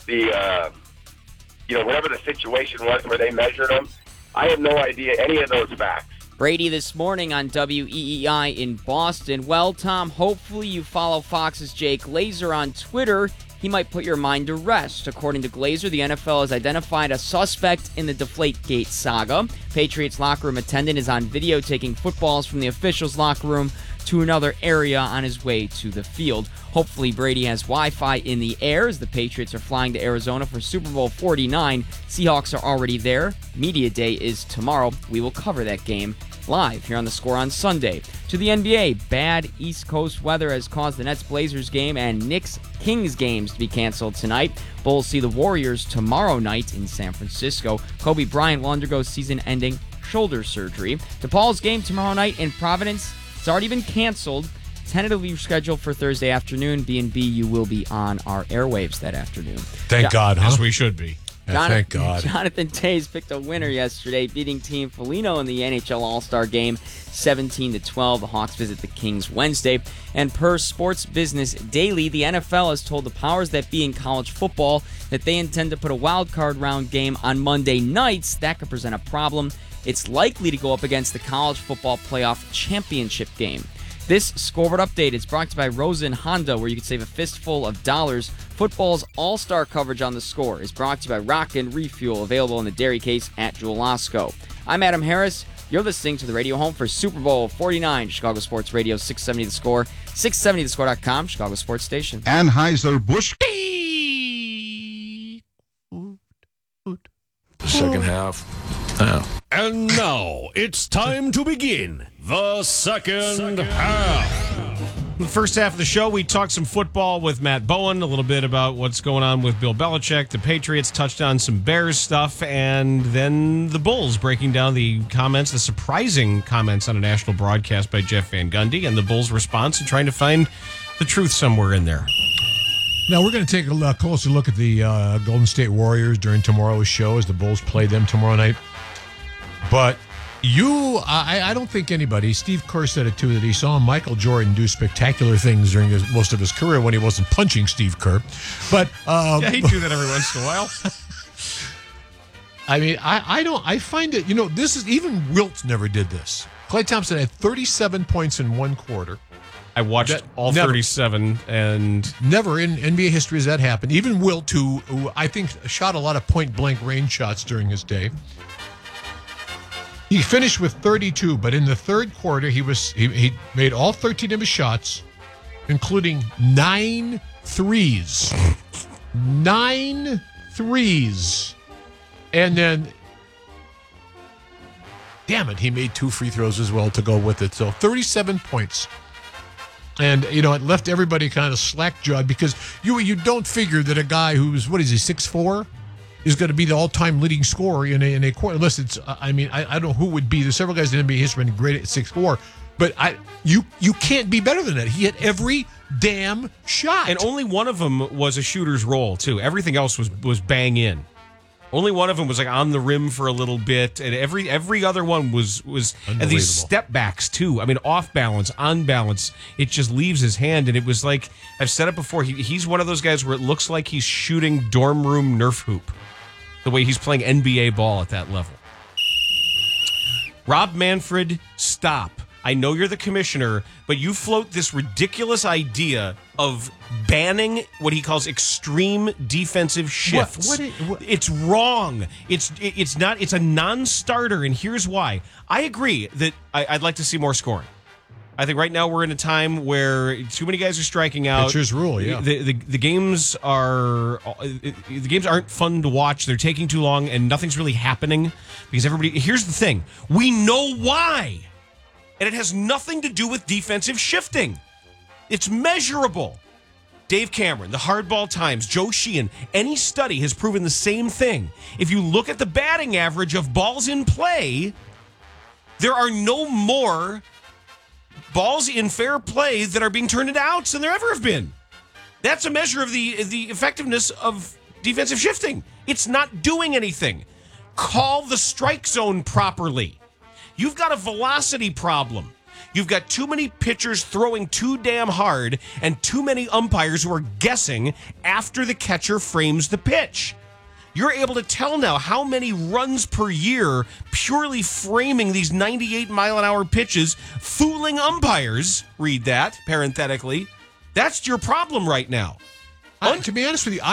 whatever the situation was where they measured them, I have no idea any of those facts. Brady this morning on WEEI in Boston. Well, Tom, hopefully you follow Fox's Jay Glazer on Twitter. He might put your mind to rest. According to Glazer, the NFL has identified a suspect in the Deflategate saga. Patriots locker room attendant is on video taking footballs from the officials' locker room to another area on his way to the field. Hopefully Brady has Wi-Fi in the air as the Patriots are flying to Arizona for Super Bowl 49. Seahawks are already there. Media Day is tomorrow. We will cover that game live here on The Score on Sunday. To the NBA, bad East Coast weather has caused the Nets-Blazers game and Knicks-Kings games to be canceled tonight. Bulls see the Warriors tomorrow night in San Francisco. Kobe Bryant will undergo season-ending shoulder surgery. DePaul's game tomorrow night in Providence. It's already been canceled. Tentatively scheduled for Thursday afternoon. B&B, you will be on our airwaves that afternoon. Thank God, huh? As we should be. Thank God. Jonathan Tays picked a winner yesterday, beating Team Foligno in the NHL All-Star Game 17-12. The Hawks visit the Kings Wednesday. And per Sports Business Daily, the NFL has told the powers that be in college football that they intend to put a wild card round game on Monday nights. That could present a problem. It's likely to go up against the College Football Playoff Championship game. This scoreboard update is brought to you by Rosen Honda, where you can save a fistful of dollars. Football's all-star coverage on The Score is brought to you by Rockin' Refuel, available in the dairy case at Jewel Osco. I'm Adam Harris. You're listening to the radio home for Super Bowl 49, Chicago Sports Radio 670 The Score, 670thescore.com, Chicago Sports Station. Anheuser-Busch. The second half. And now it's time to begin the second half. The first half of the show, we talked some football with Matt Bowen, a little bit about what's going on with Bill Belichick, the Patriots, touched on some Bears stuff, and then the Bulls, breaking down the comments, the surprising comments on a national broadcast by Jeff Van Gundy, and the Bulls' response and trying to find the truth somewhere in there. Now, we're going to take a closer look at the Golden State Warriors during tomorrow's show as the Bulls play them tomorrow night. But I don't think anybody, Steve Kerr said it too, that he saw Michael Jordan do spectacular things during most of his career when he wasn't punching Steve Kerr. But yeah, he'd do that every once in a while. I mean, I find it, this is, even Wilt never did this. Klay Thompson had 37 points in one quarter. I watched all 37, and never in NBA history has that happened. Even Wilt, who I think shot a lot of point-blank range shots during his day, he finished with 32. But in the third quarter, he made all 13 of his shots, including 9 threes. 9 threes, and then, damn it, he made 2 free throws as well to go with it. So 37 points. And, it left everybody kind of slack-jawed because you don't figure that a guy who's, 6'4", is going to be the all-time leading scorer in a quarter, unless it's, I don't know who would be. There's several guys in NBA history great at 6'4", but you can't be better than that. He hit every damn shot. And only one of them was a shooter's roll, too. Everything else was bang in. Only one of them was like on the rim for a little bit, and every other one was and these step backs too. I mean, off balance, on balance, it just leaves his hand, and it was like, I've said it before. He's one of those guys where it looks like he's shooting dorm room Nerf hoop, the way he's playing NBA ball at that level. Rob Manfred, stop. I know you're the commissioner, but you float this ridiculous idea of banning what he calls extreme defensive shifts. It's wrong. It's not. It's a non-starter, and here's why. I agree that I'd like to see more scoring. I think right now we're in a time where too many guys are striking out. Pitcher's rule, yeah. The games aren't fun to watch. They're taking too long, and nothing's really happening because everybody. Here's the thing: we know why. And it has nothing to do with defensive shifting. It's measurable. Dave Cameron, the Hardball Times, Joe Sheehan, any study has proven the same thing. If you look at the batting average of balls in play, there are no more balls in fair play that are being turned into outs than there ever have been. That's a measure of the effectiveness of defensive shifting. It's not doing anything. Call the strike zone properly. You've got a velocity problem. You've got too many pitchers throwing too damn hard and too many umpires who are guessing after the catcher frames the pitch. You're able to tell now how many runs per year purely framing these 98-mile-an-hour pitches, fooling umpires. Read that, parenthetically. That's your problem right now. To be honest with you,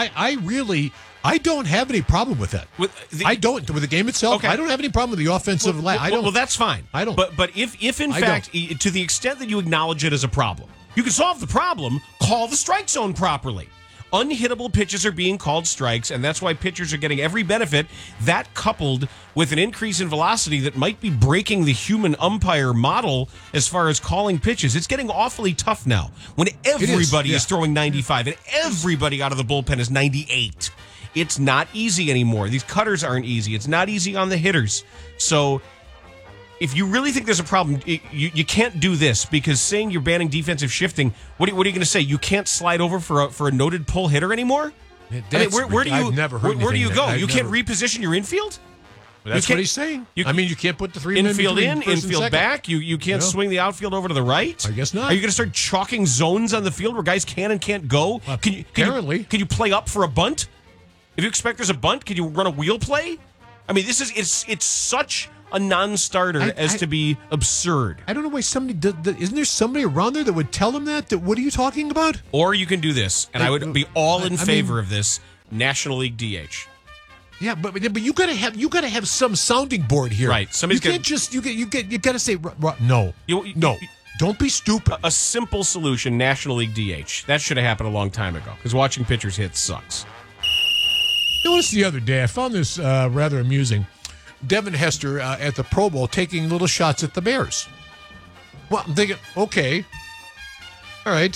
I don't have any problem with that. With the game itself. Okay. I don't have any problem with the offensive line. Well, that's fine. I don't. But if in fact, to the extent that you acknowledge it as a problem, you can solve the problem. Call the strike zone properly. Unhittable pitches are being called strikes, and that's why pitchers are getting every benefit. That coupled with an increase in velocity that might be breaking the human umpire model as far as calling pitches. It's getting awfully tough now when everybody is throwing 95 and everybody out of the bullpen is 98. It's not easy anymore. These cutters aren't easy. It's not easy on the hitters. So if you really think there's a problem, you can't do this, because saying you're banning defensive shifting, what are you going to say? You can't slide over for a noted pull hitter anymore? Where do you go? You can't reposition your infield? Well, that's what he's saying. You can't put the three infield in, infield back. You can't swing the outfield over to the right. I guess not. Are you going to start chalking zones on the field where guys can and can't go? Can you play up for a bunt? If you expect there's a bunt, can you run a wheel play? I mean, it's such a non-starter as to be absurd. I don't know why somebody isn't there somebody around there that would tell him that? What are you talking about? Or you can do this, and I would be all in favor of this, National League DH. Yeah, but you gotta have some sounding board here, right? Somebody's you can't just you gotta say no. No, don't be stupid. A simple solution: National League DH. That should have happened a long time ago. Because watching pitchers hit sucks. I noticed the other day. I found this rather amusing. Devin Hester at the Pro Bowl taking little shots at the Bears. Well, I'm thinking, okay, all right,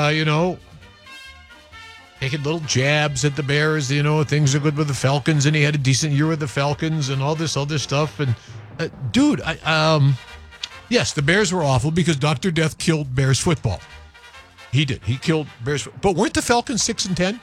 taking little jabs at the Bears. Things are good with the Falcons, and he had a decent year with the Falcons, and all this other stuff. And dude, yes, the Bears were awful because Dr. Death killed Bears football. He did. He killed Bears, but weren't the Falcons 6-10?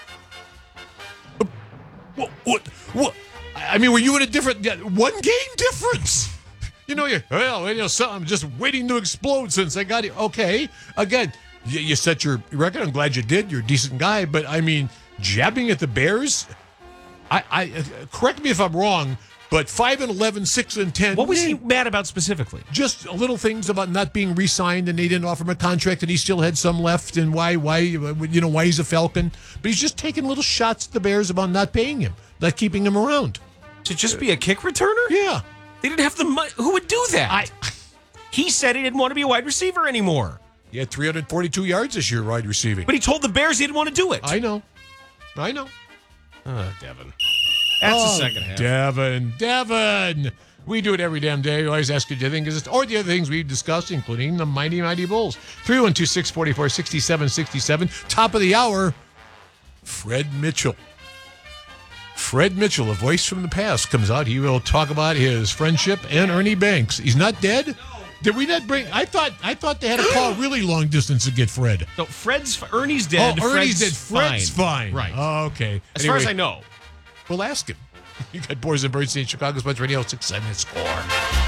What? I mean, were you in a different 1 game difference? I'm just waiting to explode since I got here. Okay, again. You set your record. I'm glad you did. You're a decent guy. But, I mean, jabbing at the Bears? I correct me if I'm wrong, but 5-11, 6-10. What was he mad about specifically? Just little things about not being re-signed, and they didn't offer him a contract, and he still had some left, and why he's a Falcon. But he's just taking little shots at the Bears about not paying him, not keeping him around. To just be a kick returner? Yeah. They didn't have the money. Who would do that? He said he didn't want to be a wide receiver anymore. He had 342 yards this year wide receiving. But he told the Bears he didn't want to do it. I know. Devin. That's the second half. Devin. We do it every damn day. We always ask you, do you think is this, or the other things we've discussed, including the mighty, mighty Bulls. 312-644-6767. Top of the hour, Fred Mitchell. Fred Mitchell, a voice from the past, comes out. He will talk about his friendship and Ernie Banks. He's not dead. Did we not bring? I thought they had to call really long distance to get Fred. No, Ernie's dead. Oh, Ernie's dead. Fred's fine. Right. Oh, okay. As far as I know. We'll ask him. You got Boris and Bernstein, Chicago Sports Radio, 6-7 Score.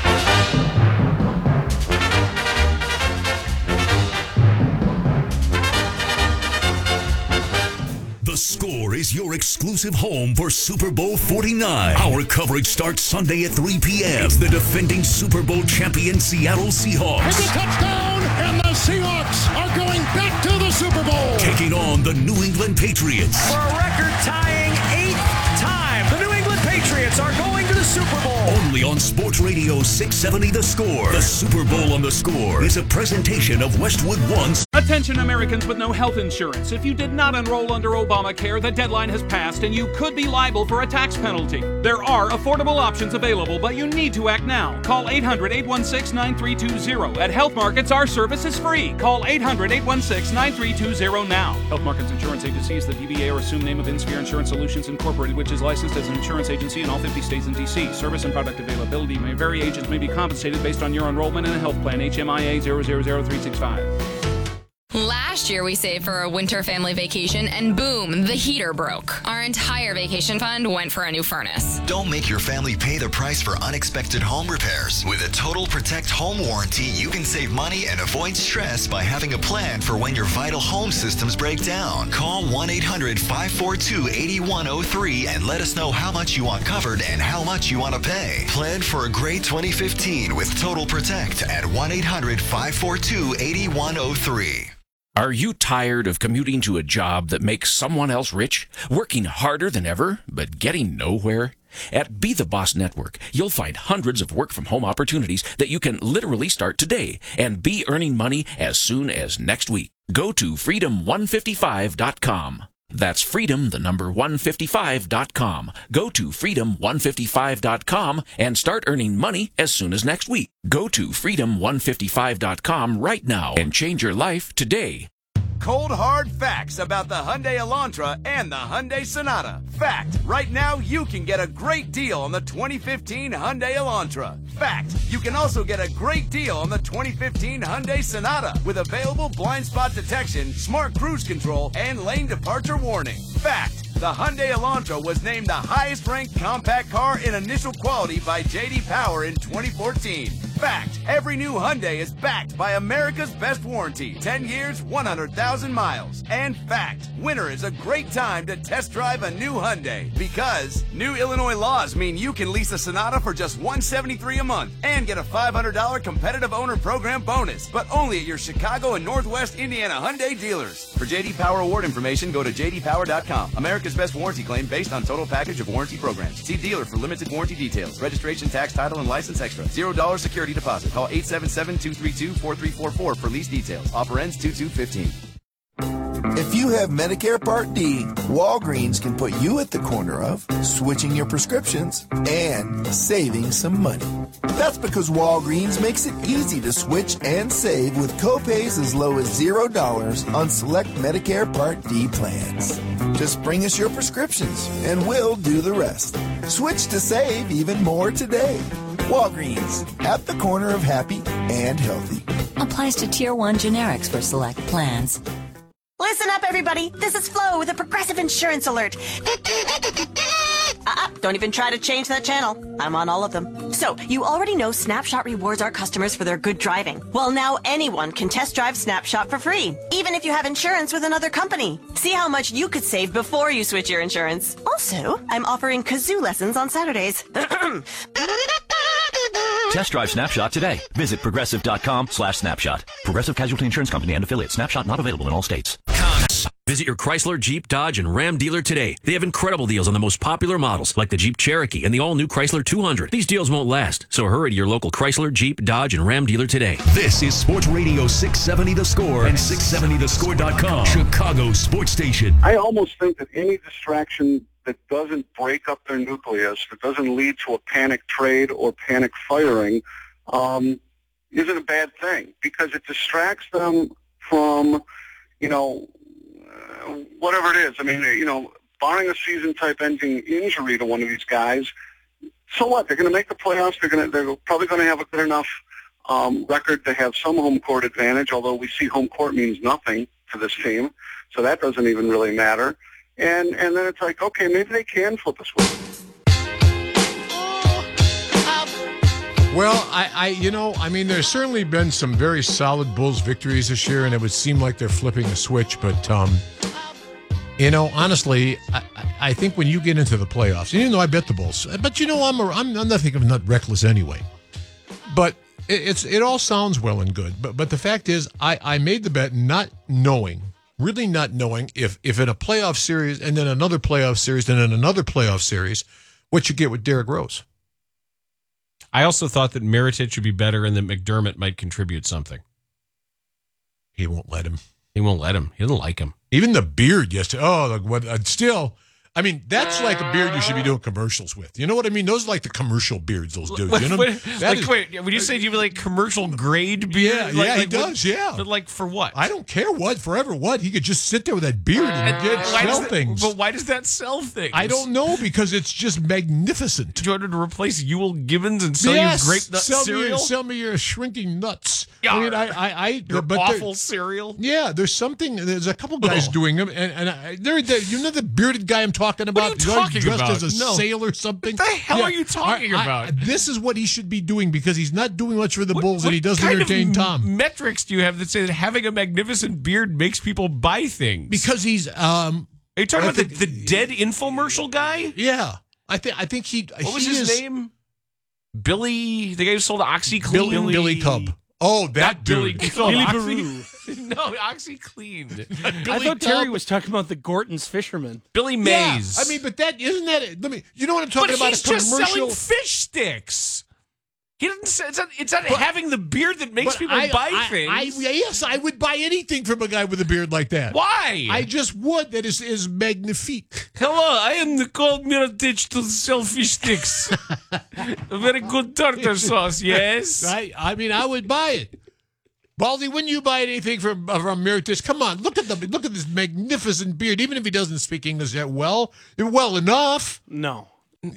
The Score is your exclusive home for Super Bowl 49. Our coverage starts Sunday at 3 p.m. It's the defending Super Bowl champion Seattle Seahawks. It's a touchdown, and the Seahawks are going back to the Super Bowl. Taking on the New England Patriots. For a record-tying 8th time, the New England Patriots are going to the Super Bowl. Only on Sports Radio 670 The Score. The Super Bowl on The Score is a presentation of Westwood One. Attention Americans with no health insurance. If you did not enroll under Obamacare, the deadline has passed and you could be liable for a tax penalty. There are affordable options available, but you need to act now. Call 800-816-9320. At Health Markets, our service is free. Call 800-816-9320 now. Health Markets Insurance Agency is the DBA or assumed name of InSphere Insurance Solutions Incorporated, which is licensed as an insurance agency in all 50 states and D.C. Service and product availability may vary. Agents may be compensated based on your enrollment in a health plan. HMIA 000365. Last year, we saved for a winter family vacation, and boom, the heater broke. Our entire vacation fund went for a new furnace. Don't make your family pay the price for unexpected home repairs. With a Total Protect home warranty, you can save money and avoid stress by having a plan for when your vital home systems break down. Call 1-800-542-8103 and let us know how much you want covered and how much you want to pay. Plan for a great 2015 with Total Protect at 1-800-542-8103. Are you tired of commuting to a job that makes someone else rich? Working harder than ever, but getting nowhere? At Be the Boss Network, you'll find hundreds of work-from-home opportunities that you can literally start today and be earning money as soon as next week. Go to freedom155.com. That's freedom, the number 155.com. Go to freedom155.com and start earning money as soon as next week. Go to freedom155.com right now and change your life today. Cold hard facts about the Hyundai Elantra and the Hyundai Sonata. Fact, right now you can get a great deal on the 2015 Hyundai Elantra. Fact, you can also get a great deal on the 2015 Hyundai Sonata with available blind spot detection, smart cruise control, and lane departure warning. Fact, the Hyundai Elantra was named the highest ranked compact car in initial quality by J.D. Power in 2014. Fact, every new Hyundai is backed by America's best warranty. 10 years, 100,000 miles. And fact, winter is a great time to test drive a new Hyundai. Because new Illinois laws mean you can lease a Sonata for just $173 a month and get a $500 competitive owner program bonus. But only at your Chicago and Northwest Indiana Hyundai dealers. For J.D. Power award information, go to jdpower.com. America's best warranty claim based on total package of warranty programs. See dealer for limited warranty details. Registration, tax, title, and license extra. $0 security deposit. Call 877-232-4344 for lease details. Offer ends 2/2/15. If you have Medicare Part D, Walgreens can put you at the corner of switching your prescriptions and saving some money. That's because Walgreens makes it easy to switch and save with copays as low as $0 on select Medicare Part D plans. Just bring us your prescriptions and we'll do the rest. Switch to save even more today. Walgreens, at the corner of happy and healthy. Applies to Tier 1 generics for select plans. Listen up, everybody. This is Flo with a Progressive Insurance Alert. Don't even try to change that channel. I'm on all of them. So, you already know Snapshot rewards our customers for their good driving. Well, now anyone can test drive Snapshot for free, even if you have insurance with another company. See how much you could save before you switch your insurance. Also, I'm offering kazoo lessons on Saturdays. Test drive Snapshot today. Visit progressive.com/snapshot. Progressive Casualty Insurance Company and affiliates. Snapshot not available in all states. Visit your Chrysler, Jeep, Dodge, and Ram dealer today. They have incredible deals on the most popular models, like the Jeep Cherokee and the all-new Chrysler 200. These deals won't last, so hurry to your local Chrysler, Jeep, Dodge, and Ram dealer today. This is Sports Radio 670 The Score and 670thescore.com, Chicago's sports station. I almost think that any distraction that doesn't break up their nucleus, that doesn't lead to a panic trade or panic firing, isn't a bad thing, because it distracts them from, whatever it is. I mean, barring a season-type ending injury to one of these guys, so what? They're going to make the playoffs. They're probably going to have a good enough record to have some home court advantage, although we see home court means nothing for this team, so that doesn't even really matter. And then it's like, okay, maybe they can flip a switch. Well, I mean, there's certainly been some very solid Bulls victories this year, and it would seem like they're flipping a switch. But, honestly, I think when you get into the playoffs, and I bet the Bulls, but I'm nothing of not reckless anyway. But it all sounds well and good. But the fact is, I made the bet really not knowing if in a playoff series and then another playoff series and then another playoff series, what you get with Derrick Rose. I also thought that Mirotic would be better and that McDermott might contribute something. He won't let him. He won't let him. He doesn't like him. Even the beard yesterday. Oh, still. I mean, that's like a beard you should be doing commercials with. You know what I mean? Those are like the commercial beards, those dudes. Wait, when you say you mean like commercial grade beard? He does, yeah. But like for what? I don't care forever what. He could just sit there with that beard and sell things. But why does that sell things? I don't know, because it's just magnificent. Do you want to replace Ewell Gibbons and sell you grape nut cereal? Sell me your shrinking nuts. Yeah. I mean, your awful cereal? Yeah, there's a couple guys doing them, and they're the bearded guy I'm talking about. What are you talking dressed about? as a sail or something. What the hell are you talking about? This is what he should be doing, because he's not doing much for the Bulls, and he doesn't entertain Tom. Metrics do you have that say that having a magnificent beard makes people buy things? Because he's. Are you talking about the dead infomercial guy? Yeah, I think he. What was his name? Billy, the guy who sold OxyClean. Billy Cub. Oh, that dude. Billy Baru. No, OxyClean. I thought Terry was talking about the Gorton's fisherman. Billy Mays. Yeah, I mean, but isn't that? You know what I'm talking about? He's just selling fish sticks. He doesn't. It's not having the beard that makes people buy things. Yes, I would buy anything from a guy with a beard like that. Why? I just would. That is magnifique. Hello, I am Nicole Mirotic to sell fish sticks. A very good tartar sauce, yes. I mean, I would buy it. Baldy, wouldn't you buy anything from Mirotic? Come on, look at this magnificent beard. Even if he doesn't speak English that well enough. No,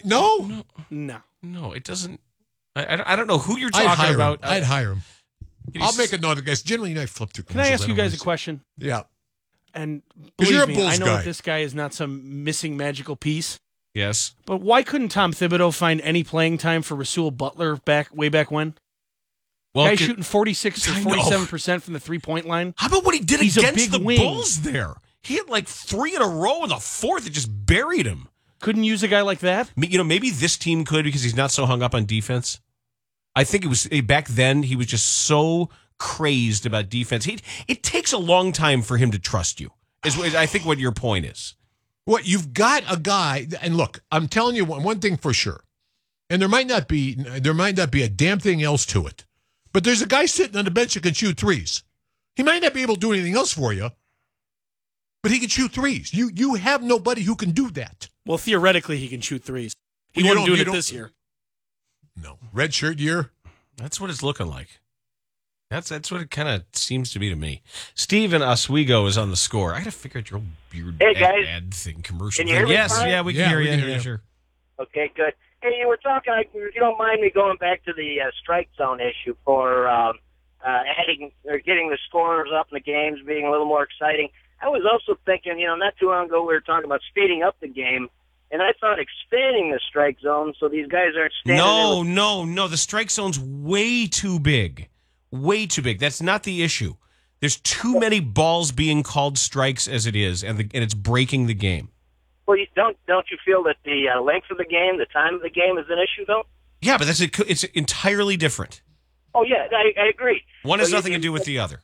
it doesn't. I don't know who you're talking about. I'd hire him. I'll make a note of guys. Generally, I flip through. Can I ask you guys a question? Yeah. And you're a believe me, Bulls I know guy. that this guy is not some missing magical piece. Yes. But why couldn't Tom Thibodeau find any playing time for Rasul Butler way back when? Guy's shooting 46 or 47% from the three-point line. How about what he did He's against a big the wing. Bulls there? He hit like 3 in a row, and the fourth it just buried him. Couldn't use a guy like that? Maybe this team could because he's not so hung up on defense. I think it was back then he was just so crazed about defense. It takes a long time for him to trust you, is I think what your point is. What you've got a guy, and look, I'm telling you one thing for sure, and there might not be a damn thing else to it, but there's a guy sitting on the bench that can shoot threes. He might not be able to do anything else for you, but he can shoot threes. You have nobody who can do that. Well, theoretically, he can shoot threes. He Well, wasn't doing it this year. No. Red shirt year? That's what it's looking like. That's what it kind of seems to be to me. Steven Oswego is on the score. I got to figure out your old beard ad thing, commercial Can you hear thing. me Yes, fine? yeah, we can hear you. Yeah, sure. Okay, good. Hey, you were talking, if you don't mind me going back to the strike zone issue for adding or getting the scores up in the games, being a little more exciting. I was also thinking, not too long ago we were talking about speeding up the game, and I thought expanding the strike zone so these guys aren't standing there. No. The strike zone's way too big. Way too big. That's not the issue. There's too many balls being called strikes as it is, and it's breaking the game. Well, don't you feel that the length of the game, the time of the game is an issue, though? Yeah, but it's entirely different. Oh, yeah, I agree. One has nothing to do with the other.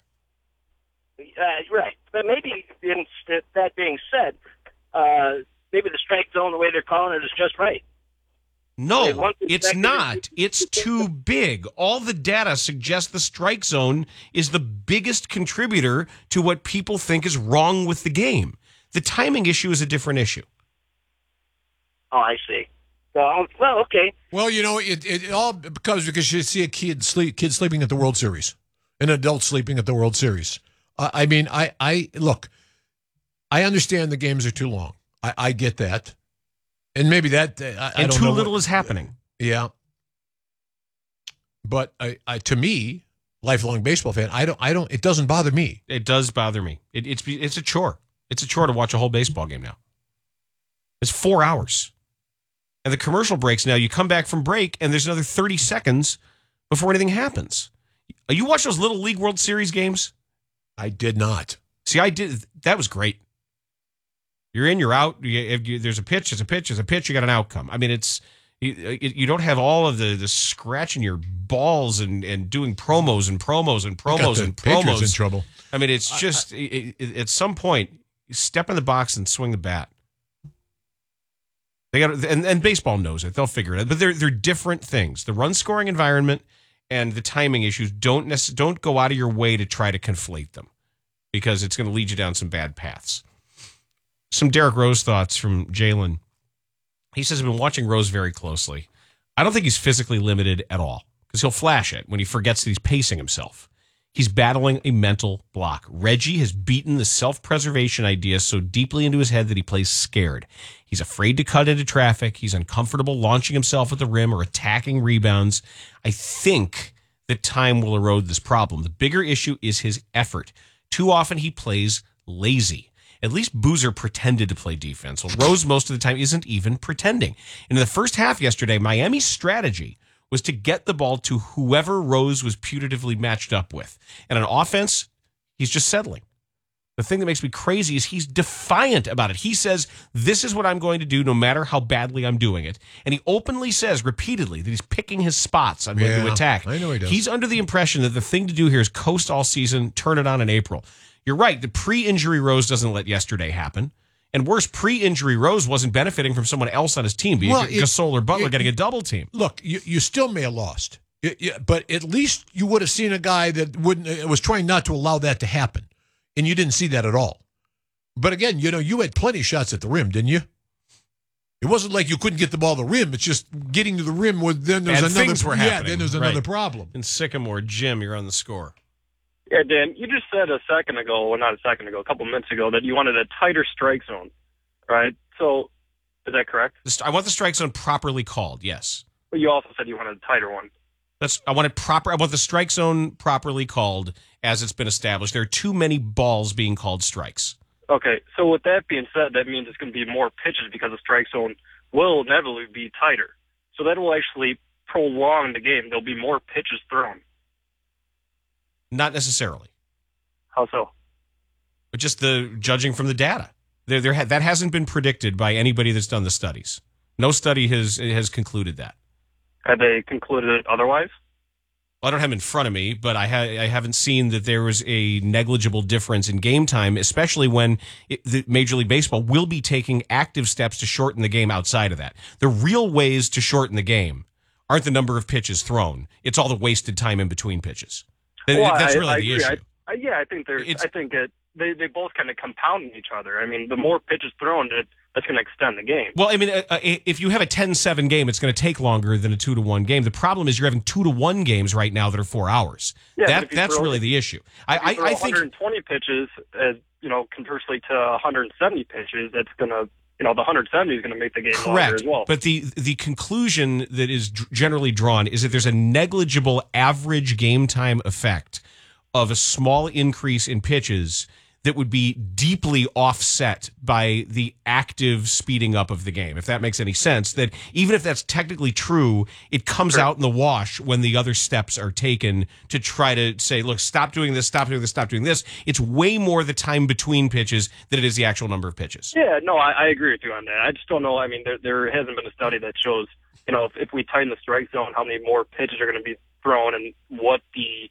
Right. But maybe, that being said, maybe the strike zone, the way they're calling it, is just right. No, it's not. It's too big. All the data suggests the strike zone is the biggest contributor to what people think is wrong with the game. The timing issue is a different issue. Oh, I see. Well, okay. Well, it all because you see a kid sleeping at the World Series, an adult sleeping at the World Series. I look, I understand the games are too long. I get that. And maybe that I and don't too know little is happening. Yeah, but to me, lifelong baseball fan, I don't. It doesn't bother me. It does bother me. It's a chore. It's a chore to watch a whole baseball game now. It's 4 hours, and the commercial breaks now. You come back from break, and there's another 30 seconds before anything happens. You watch those Little League World Series games? I did not. See, I did. That was great. You're in, you're out. There's a pitch, there's a pitch, there's a pitch. You got an outcome. I mean, you don't have all of the scratching your balls and doing promos and promos and promos and promos. Patriots in trouble. I mean, it's just at some point, you step in the box and swing the bat. They got and baseball knows it. They'll figure it out. But they're different things. The run scoring environment and the timing issues don't go out of your way to try to conflate them because it's going to lead you down some bad paths. Some Derrick Rose thoughts from Jalen. He says, I've been watching Rose very closely. I don't think he's physically limited at all because he'll flash it when he forgets that he's pacing himself. He's battling a mental block. Reggie has beaten the self-preservation idea so deeply into his head that he plays scared. He's afraid to cut into traffic. He's uncomfortable launching himself at the rim or attacking rebounds. I think that time will erode this problem. The bigger issue is his effort. Too often he plays lazy. At least Boozer pretended to play defense. Well, Rose most of the time isn't even pretending. And in the first half yesterday, Miami's strategy was to get the ball to whoever Rose was putatively matched up with. And on offense, he's just settling. The thing that makes me crazy is he's defiant about it. He says, this is what I'm going to do no matter how badly I'm doing it. And he openly says repeatedly that he's picking his spots on when to attack. I know he does. He's under the impression that the thing to do here is coast all season, turn it on in April. You're right. The pre-injury Rose doesn't let yesterday happen. And worse, pre-injury Rose wasn't benefiting from someone else on his team, be it Gasol or Butler getting a double team. Look, you still may have lost, but at least you would have seen a guy that was trying not to allow that to happen, and you didn't see that at all. But again, you had plenty of shots at the rim, didn't you? It wasn't like you couldn't get the ball to the rim. It's just getting to the rim. Then there's another things were happening. then there's another problem. In Sycamore, Jim, you're on the score. Yeah, Dan, you just said a couple minutes ago, that you wanted a tighter strike zone, right? So, is that correct? I want the strike zone properly called, yes. But you also said you wanted a tighter one. I want the strike zone properly called as it's been established. There are too many balls being called strikes. Okay, so with that being said, that means it's going to be more pitches because the strike zone will inevitably be tighter. So that will actually prolong the game. There'll be more pitches thrown. Not necessarily. How so? But just the judging from the data. That hasn't been predicted by anybody that's done the studies. No study has concluded that. Have they concluded it otherwise? Well, I don't have them in front of me, but I haven't seen that there was a negligible difference in game time, especially when the Major League Baseball will be taking active steps to shorten the game outside of that. The real ways to shorten the game aren't the number of pitches thrown. It's all the wasted time in between pitches. Well, That's really I the agree. issue. I think they both kind of compound each other. I mean, the more pitches thrown, that's going to extend the game. Well, I mean, if you have a 10-7 game, it's going to take longer than a 2-1 game. The problem is you're having 2-1 games right now that are 4 hours. Yeah, that's really the issue. I think 120 pitches, conversely to 170 pitches, that's going to, the 170 is going to make the game longer as well. But the conclusion that is generally drawn is that there's a negligible average game time effect of a small increase in pitches that would be deeply offset by the active speeding up of the game, if that makes any sense. That even if that's technically true, it comes out in the wash when the other steps are taken to try to say, look, stop doing this, stop doing this, stop doing this. It's way more the time between pitches than it is the actual number of pitches. Yeah, no, I agree with you on that. I just don't know. I mean, there hasn't been a study that shows, if we tighten the strike zone, how many more pitches are going to be thrown and what the,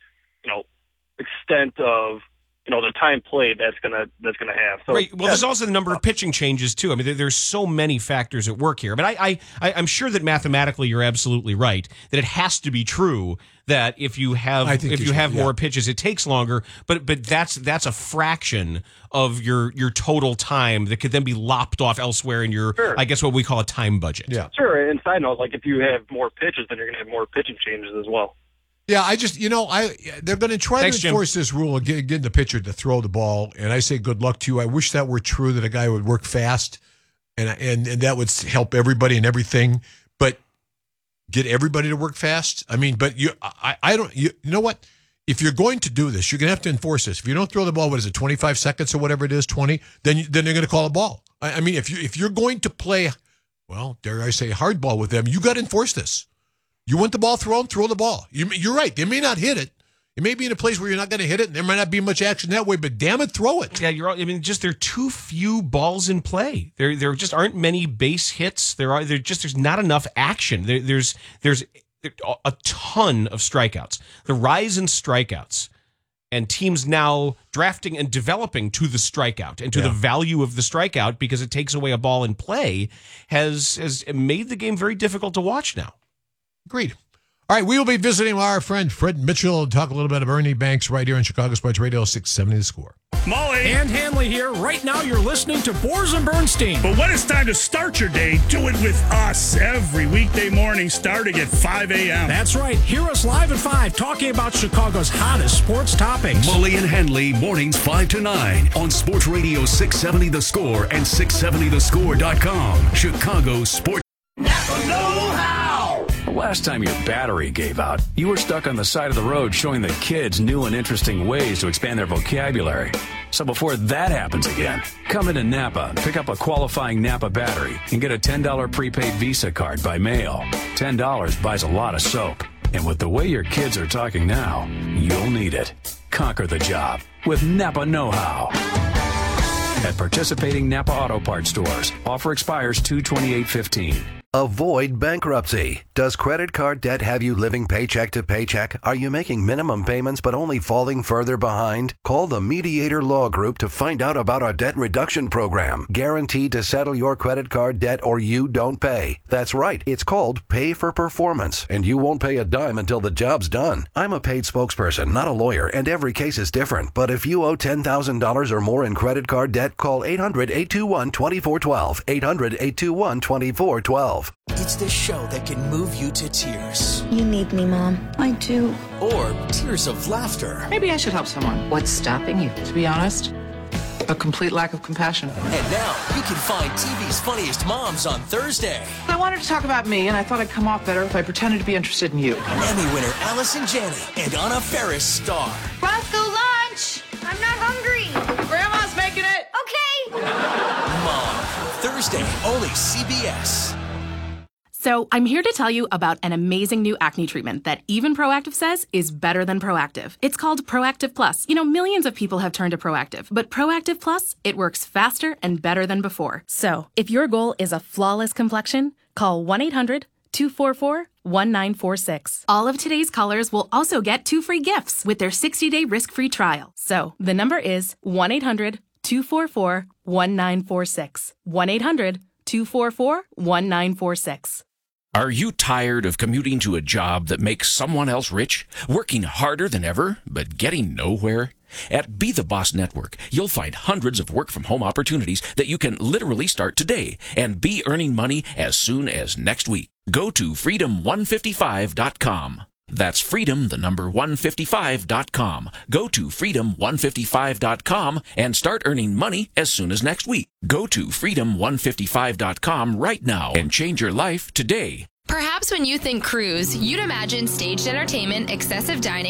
extent of the time played that's gonna have. So, right. Well, there's also the number of pitching changes too. I mean, there's so many factors at work here. But I'm sure that mathematically you're absolutely right that it has to be true that if you have more pitches, it takes longer. But that's a fraction of your total time that could then be lopped off elsewhere in your I guess what we call a time budget. Yeah. Sure. And side note, like if you have more pitches, then you're gonna have more pitching changes as well. Yeah, I just, they're going to try to enforce this rule of getting the pitcher to throw the ball, and I say good luck to you. I wish that were true, that a guy would work fast, and that would help everybody and everything, but get everybody to work fast? I mean, but you know what? If you're going to do this, you're going to have to enforce this. If you don't throw the ball, 25 seconds or whatever it is, 20, then they're going to call a ball. I mean, if you're going to play, well, dare I say, hardball with them, you got to enforce this. You want the ball thrown, throw the ball. You're right. They may not hit it. It may be in a place where you're not going to hit it, and there might not be much action that way, but damn it, throw it. Yeah, there are too few balls in play. There just aren't many base hits. There's not enough action. There's a ton of strikeouts. The rise in strikeouts and teams now drafting and developing to the strikeout and to the value of the strikeout because it takes away a ball in play has made the game very difficult to watch now. Agreed. All right, we will be visiting our friend Fred Mitchell and talk a little bit of Ernie Banks right here on Chicago Sports Radio 670 The Score. Molly and Hanley here. Right now you're listening to Boers and Bernstein. But when it's time to start your day, do it with us every weekday morning starting at 5 a.m. That's right. Hear us live at 5 talking about Chicago's hottest sports topics. Molly and Hanley, mornings 5 to 9 on Sports Radio 670 The Score and 670thescore.com. Chicago Sports. Napa know-how. The last time your battery gave out, you were stuck on the side of the road showing the kids new and interesting ways to expand their vocabulary. So before that happens again, come into Napa, pick up a qualifying Napa battery, and get a $10 prepaid Visa card by mail. $10 buys a lot of soap. And with the way your kids are talking now, you'll need it. Conquer the job with Napa know-how. At participating Napa Auto Parts stores. Offer expires 2/28/15. Avoid bankruptcy. Does credit card debt have you living paycheck to paycheck? Are you making minimum payments but only falling further behind? Call the Mediator Law Group to find out about our debt reduction program. Guaranteed to settle your credit card debt or you don't pay. That's right. It's called Pay for Performance, and you won't pay a dime until the job's done. I'm a paid spokesperson, not a lawyer, and every case is different. But if you owe $10,000 or more in credit card debt, call 800-821-2412. 800-821-2412. It's the show that can move you to tears. You need me, Mom. I do. Or tears of laughter. Maybe I should help someone. What's stopping you? To be honest, a complete lack of compassion. And now you can find TV's Funniest Moms on Thursday. I wanted to talk about me, and I thought I'd come off better if I pretended to be interested in you. Emmy winner Allison Janney and Anna Faris star. Roscoe, lunch! I'm not hungry. Grandma's making it. Okay. Mom, Thursday, only CBS. So I'm here to tell you about an amazing new acne treatment that even Proactive says is better than Proactive. It's called Proactive Plus. You know, millions of people have turned to Proactive, but Proactive Plus, it works faster and better than before. So if your goal is a flawless complexion, call 1-800-244-1946. All of today's callers will also get 2 free gifts with their 60-day risk-free trial. So the number is 1-800-244-1946. 1-800-244-1946. Are you tired of commuting to a job that makes someone else rich, working harder than ever, but getting nowhere? At Be The Boss Network, you'll find hundreds of work-from-home opportunities that you can literally start today and be earning money as soon as next week. Go to freedom155.com. That's freedom, the number 155.com. Go to freedom155.com and start earning money as soon as next week. Go to freedom155.com right now and change your life today. Perhaps when you think cruise, you'd imagine staged entertainment, excessive dining,